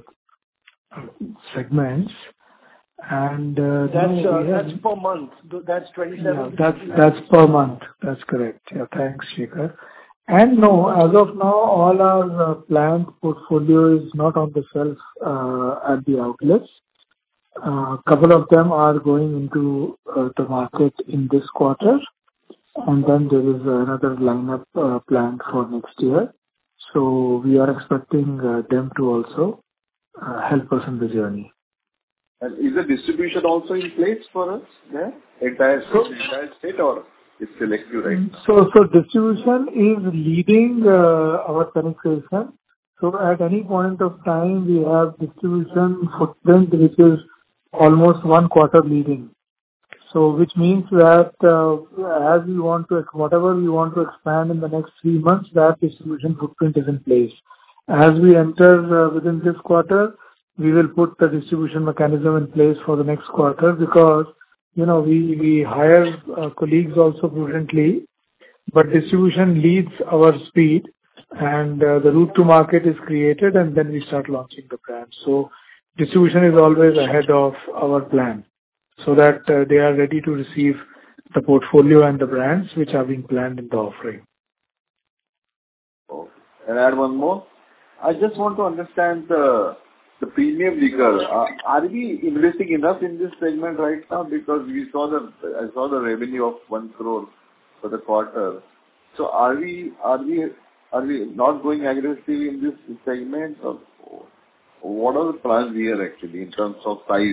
segments. And that's per month. That's 27. Yeah, that's per month. That's correct. Yeah, thanks, Shekhar. And no, as of now, all our planned portfolio is not on the shelf at the outlets. A couple of them are going into the market in this quarter, and then there is another lineup planned for next year. So we are expecting them to also help us in the journey. And is the distribution also in place for us there? Entire state or it's selective, right? So distribution is leading our penetration. So at any point of time, we have distribution footprint which is almost 1 quarter leading. So which means that as we want to, whatever we want to expand in the next 3 months, that distribution footprint is in place. As we enter within this quarter, we will put the distribution mechanism in place for the next quarter because, we hire colleagues also prudently, but distribution leads our speed and the route to market is created and then we start launching the brand. So distribution is always ahead of our plan so that they are ready to receive the portfolio and the brands which are being planned in the offering. Okay. And add one more. I just want to understand the premium liquor. Are we investing enough in this segment right now? Because I saw the revenue of 1 crore for the quarter. So are we not going aggressively in this segment? Or what are the plans here actually in terms of size?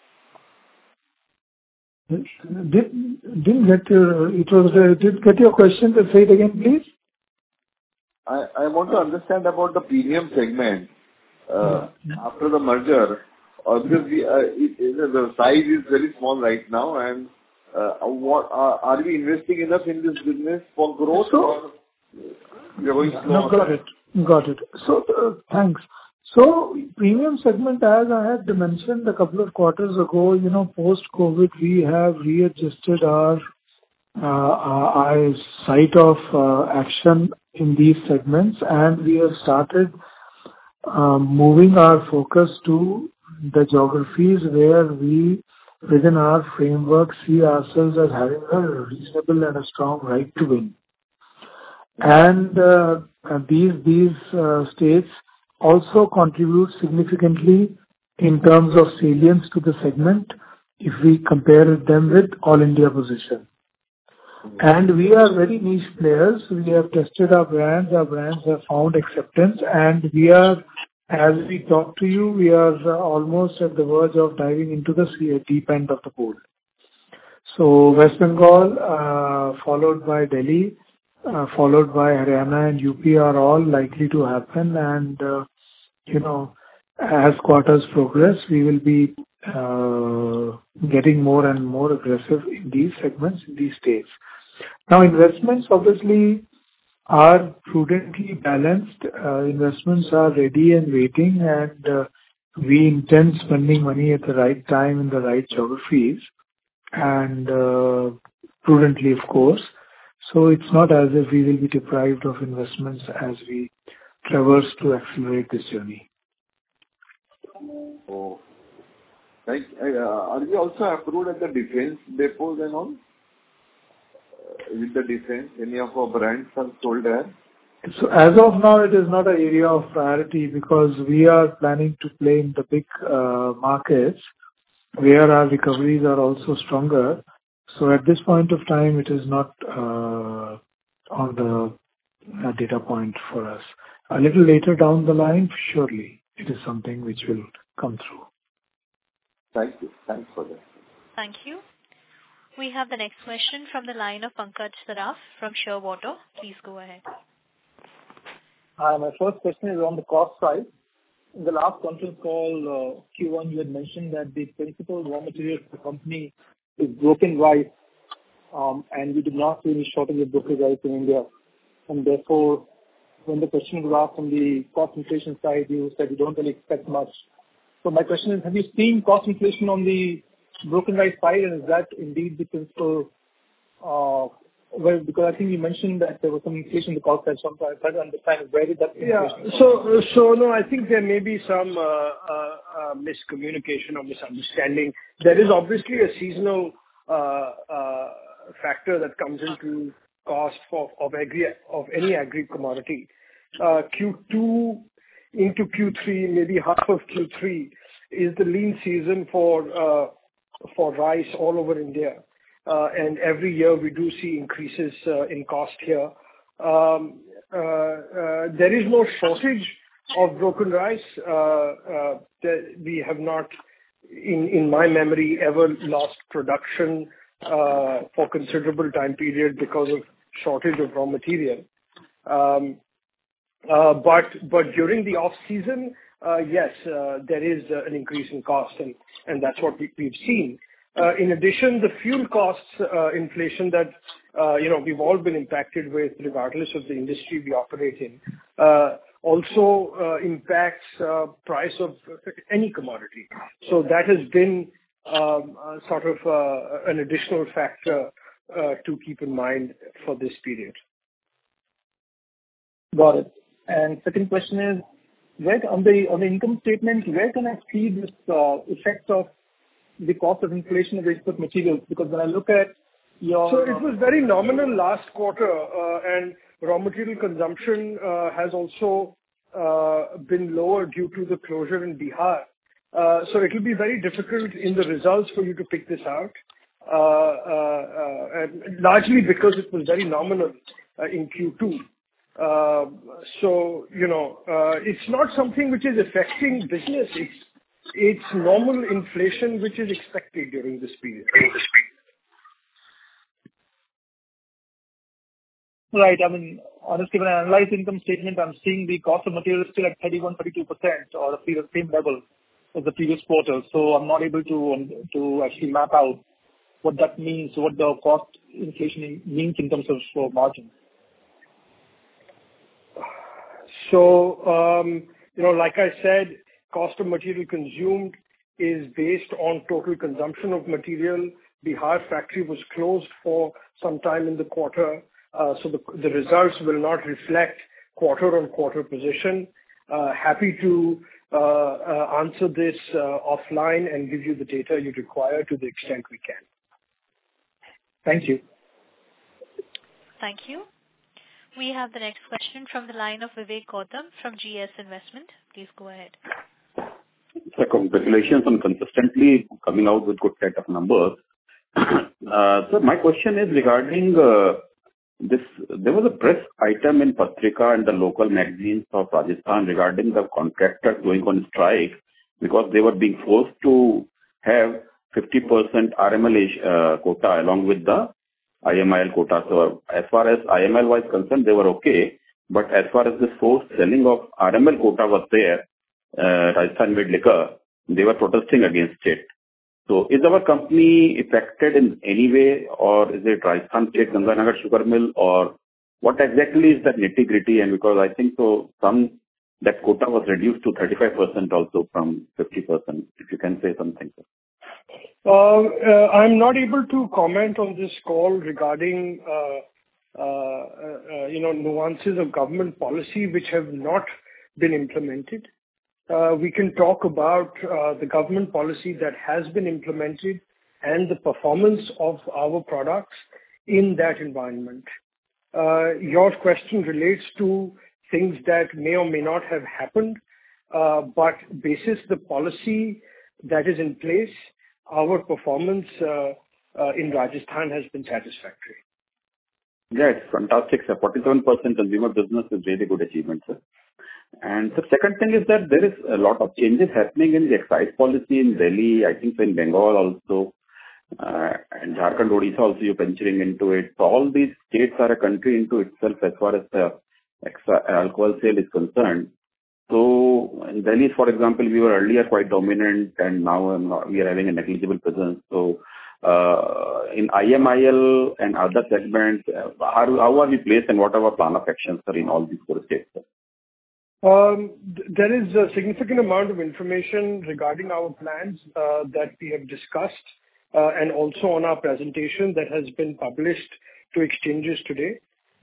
Didn't get your question. Say it again, please. I want to understand about the premium segment. after the merger, because the size is very small right now, and what are we investing enough in this business for growth, or we are going slow? No, got it. So, thanks. So premium segment, as I had mentioned a couple of quarters ago, post-COVID, we have readjusted our site of action in these segments, and we have started moving our focus to the geographies where we, within our framework, see ourselves as having a reasonable and a strong right to win. And these states also contribute significantly in terms of salience to the segment if we compare them with all India position. And we are very niche players. We have tested our brands have found acceptance, and we are, as we talk to you, we are almost at the verge of diving into the deep end of the pool. So West Bengal, followed by Delhi, followed by Haryana and UP are all likely to happen, and as quarters progress, we will be getting more and more aggressive in these segments, in these states. Now, investments obviously are prudently balanced. Investments are ready and waiting, and we intend spending money at the right time in the right geographies, and prudently, of course. So it's not as if we will be deprived of investments as we traverse to accelerate this journey. Oh. Are we also approved at the defense depots and all? With the defense, any of our brands are sold there? So as of now, it is not an area of priority because we are planning to play in the big markets where our recoveries are also stronger. So at this point of time, it is not on the data point for us. A little later down the line, surely, it is something which will come through. Thank you. Thanks for that. Thank you. We have the next question from the line of Pankaj Saraf from Shearwater. Please go ahead. Hi, my first question is on the cost side. In the last conference call, Q1, you had mentioned that the principal raw material for the company is broken rice, and we did not see any shortage of broken rice in India. And therefore, when the question was asked on the cost inflation side, you said you don't really expect much. So my question is, have you seen cost inflation on the broken rice side, and is that indeed the principal? Well, because I think you mentioned that there was some inflation in the cost side, so I'm trying to understand where did that inflation come. So no, I think there may be some miscommunication or misunderstanding. There is obviously a seasonal factor that comes into cost of any agri commodity. Q2 into Q3, maybe half of Q3 is the lean season for rice all over India. And every year we do see increases in cost here. There is no shortage of broken rice. We have not, in my memory, ever lost production for considerable time period because of shortage of raw material. But during the off season, yes, there is an increase in cost, and that's what we've seen. In addition, the fuel costs inflation that we've all been impacted with, regardless of the industry we operate in, also impacts price of any commodity. So that has been sort of an additional factor to keep in mind for this period. Got it. And second question is, where on the income statement, where can I see this effect of the cost of inflation of the input materials? Because when I look at your... So it was very nominal last quarter, and raw material consumption has also been lower due to the closure in Bihar. So it will be very difficult in the results for you to pick this out, and largely because it was very nominal in Q2. So, it's not something which is affecting business. It's normal inflation which is expected during this period. Right. I mean, honestly, when I analyze income statement, I'm seeing the cost of material is still at 31%-32% or the same level as the previous quarter. So I'm not able to actually map out what that means, what the cost inflation means in terms of margin. So, like I said, cost of material consumed is based on total consumption of material. Bihar factory was closed for some time in the quarter, so the results will not reflect quarter-on-quarter position. Happy to answer this offline and give you the data you require to the extent we can. Thank you. Thank you. We have the next question from the line of Vivek Gautam from GS Investment. Please go ahead. So congratulations on consistently coming out with good set of numbers. So my question is regarding this. There was a press item in Patrika and the local magazines of Rajasthan regarding the contractors going on strike because they were being forced to have 50% RML quota along with the IMIL quota. So as far as IMIL was concerned, they were okay. But as far as this forced selling of RML quota was there, Rajasthan Made Liquor, they were protesting against it. So is our company affected in any way, or is it Rajasthan State Ganganagar Sugar Mill, or what exactly is that nitty-gritty? And because I think so, that quota was reduced to 35% also from 50%. If you can say something. I'm not able to comment on this call regarding nuances of government policy which have not been implemented. We can talk about the government policy that has been implemented and the performance of our products in that environment. Your question relates to things that may or may not have happened, but basis the policy that is in place, our performance in Rajasthan has been satisfactory. Yeah, it's fantastic, sir. 47% consumer business is really good achievement, sir. And the second thing is that there is a lot of changes happening in the excise policy in Delhi, I think in Bengal also, and Jharkhand, Odisha also you're venturing into it. So all these states are a country into itself as far as the alcohol sale is concerned. So in Delhi, for example, we were earlier quite dominant and now we are having a negligible presence. So in IMIL and other segments, how are we placed and what are our plan of actions in all these four states, sir? There is a significant amount of information regarding our plans that we have discussed and also on our presentation that has been published to exchanges today.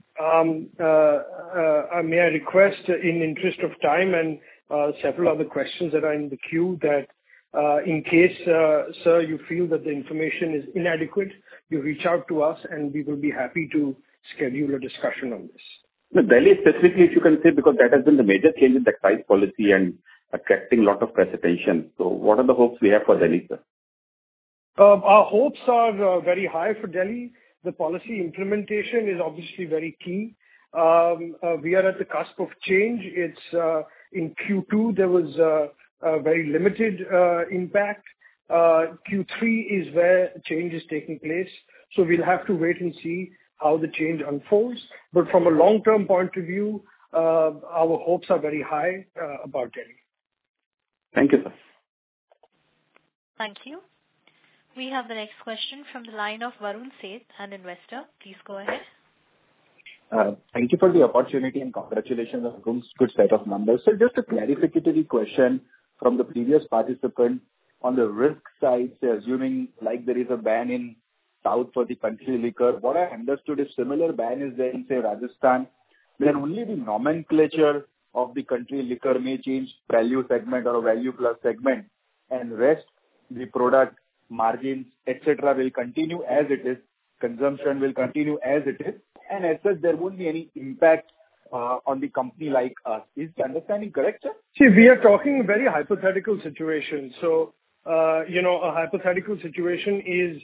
May I request, in interest of time and several other questions that are in the queue, that in case, sir, you feel that the information is inadequate, you reach out to us and we will be happy to schedule a discussion on this. No, Delhi specifically, if you can say, because that has been the major change in the excise policy and attracting a lot of press attention. So what are the hopes we have for Delhi, sir? Our hopes are very high for Delhi. The policy implementation is obviously very key. We are at the cusp of change. It's in Q2 there was a very limited impact. Q3 is where change is taking place. So we'll have to wait and see how the change unfolds. But from a long-term point of view, our hopes are very high about Delhi. Thank you, sir. Thank you. We have the next question from the line of Varun Seth, an investor. Please go ahead. Thank you for the opportunity and congratulations on good set of numbers. So just a clarificatory question from the previous participant on the risk side, say, assuming like there is a ban in South for the country liquor. What I understood is similar ban is there in, say, Rajasthan, where only the nomenclature of the country liquor may change, value segment or value plus segment, and rest, the product, margins, etc. will continue as it is, consumption will continue as it is, and as such there won't be any impact on the company like us. Is the understanding correct, sir? See, we are talking a very hypothetical situation. So, a hypothetical situation is,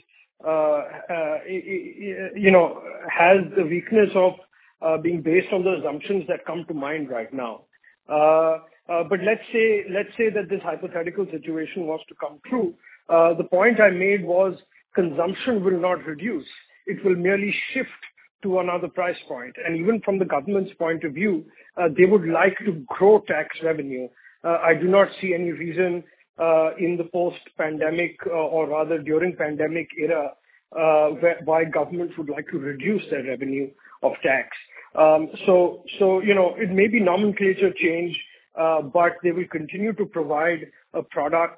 has the weakness of being based on the assumptions that come to mind right now. But let's say that this hypothetical situation was to come true. The point I made was consumption will not reduce. It will merely shift to another price point. And even from the government's point of view, they would like to grow tax revenue. I do not see any reason in the post-pandemic or rather during pandemic era why governments would like to reduce their revenue of tax. So it may be nomenclature change, but they will continue to provide a product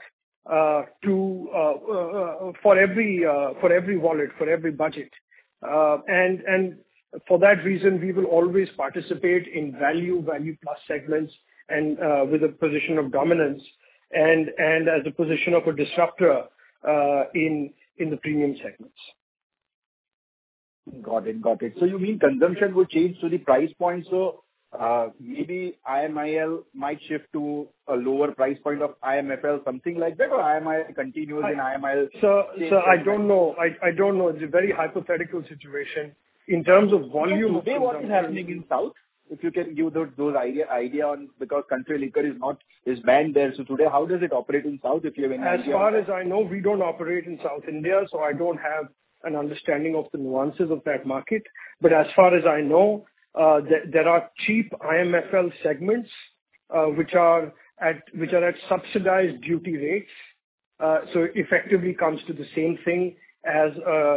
for every wallet, for every budget. And for that reason, we will always participate in value plus segments and with a position of dominance and as a position of a disruptor in the premium segments. Got it. So you mean consumption would change to the price point, so maybe IMIL might shift to a lower price point of IMFL, something like that, or IMIL continues in IMIL? So I don't know. I don't know. It's a very hypothetical situation. In terms of volume of today, what is happening in South? If you can give those idea on, because country liquor is banned there. So today, how does it operate in South? If you have any idea. As far as I know, we don't operate in South India, so I don't have an understanding of the nuances of that market. But as far as I know, there are cheap IMFL segments which are at subsidized duty rates. So effectively comes to the same thing as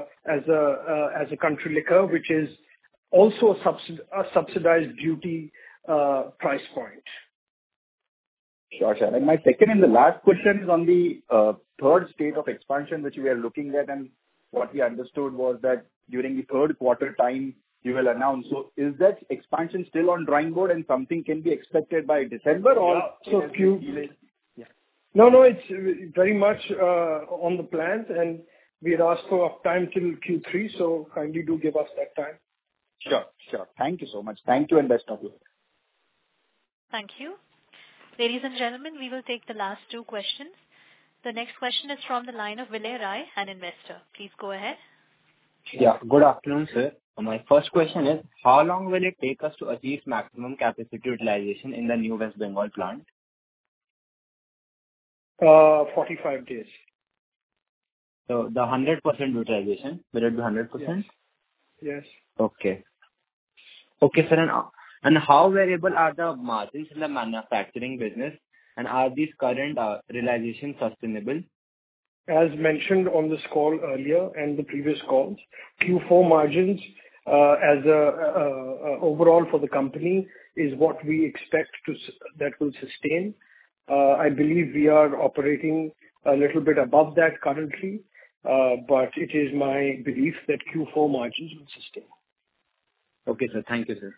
a country liquor, which is also a subsidized duty price point. Sure. And my second and the last question is on the third state of expansion which we are looking at, and what we understood was that during the third quarter time you will announce. So is that expansion still on drawing board and something can be expected by December or? Yeah. No, it's very much on the plans, and we had asked for time till Q3, so kindly do give us that time. Sure. Thank you so much. Thank you and best of luck. Thank you. Ladies and gentlemen, we will take the last two questions. The next question is from the line of Vinay Rai, an investor. Please go ahead. Yeah. Good afternoon, sir. My first question is, how long will it take us to achieve maximum capacity utilization in the new West Bengal plant? 45 days. So the 100% utilization, will it be 100%? Yes. Okay, sir. And how variable are the margins in the manufacturing business, and are these current realizations sustainable? As mentioned on this call earlier and the previous calls, Q4 margins as overall for the company is what we expect that will sustain. I believe we are operating a little bit above that currently, but it is my belief that Q4 margins will sustain. Okay, sir. Thank you, sir.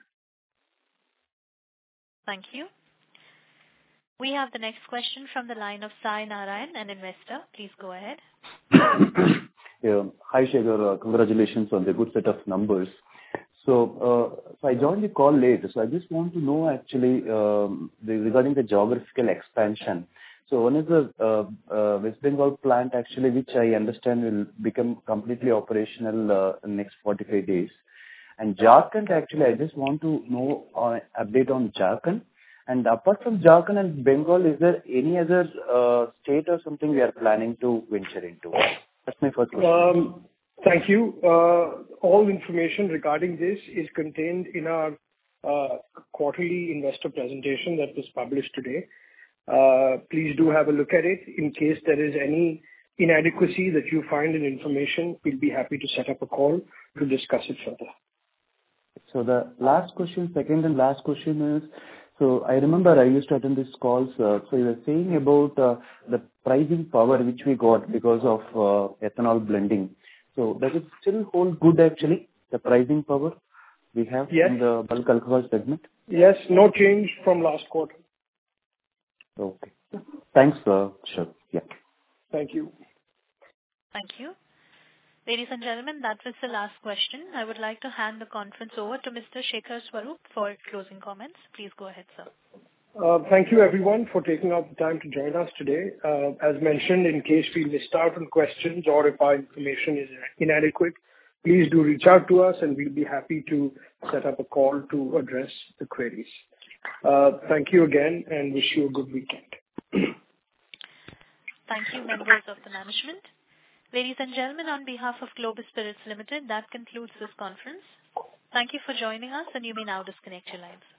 Thank you. We have the next question from the line of Sai Narayan, an investor. Please go ahead. Yeah. Hi, Shekhar. Congratulations on the good set of numbers. So I joined the call late, so I just want to know actually regarding the geographical expansion. So one is the West Bengal plant actually, which I understand will become completely operational in next 45 days. And Jharkhand actually, I just want to know update on Jharkhand. And apart from Jharkhand and Bengal, is there any other state or something we are planning to venture into? That's my first question. Thank you. All information regarding this is contained in our quarterly investor presentation that was published today. Please do have a look at it. In case there is any inadequacy that you find in information, we'll be happy to set up a call to discuss it further. So the last question, second and last question is, so I remember I used to attend these calls, so you were saying about the pricing power which we got because of ethanol blending. So does it still hold good actually, the pricing power we have in the bulk alcohol segment? Yes, no change from last quarter. Okay. Thanks, sure. Yeah. Thank you. Thank you. Ladies and gentlemen, that was the last question. I would like to hand the conference over to Mr. Shekhar Swarup for closing comments. Please go ahead, sir. Thank you everyone for taking out the time to join us today. As mentioned, in case we missed out on questions or if our information is inadequate, please do reach out to us and we'll be happy to set up a call to address the queries. Thank you again and wish you a good weekend. Thank you, members of the management. Ladies and gentlemen, on behalf of Globus Spirits Limited, that concludes this conference. Thank you for joining us, and you may now disconnect your lines.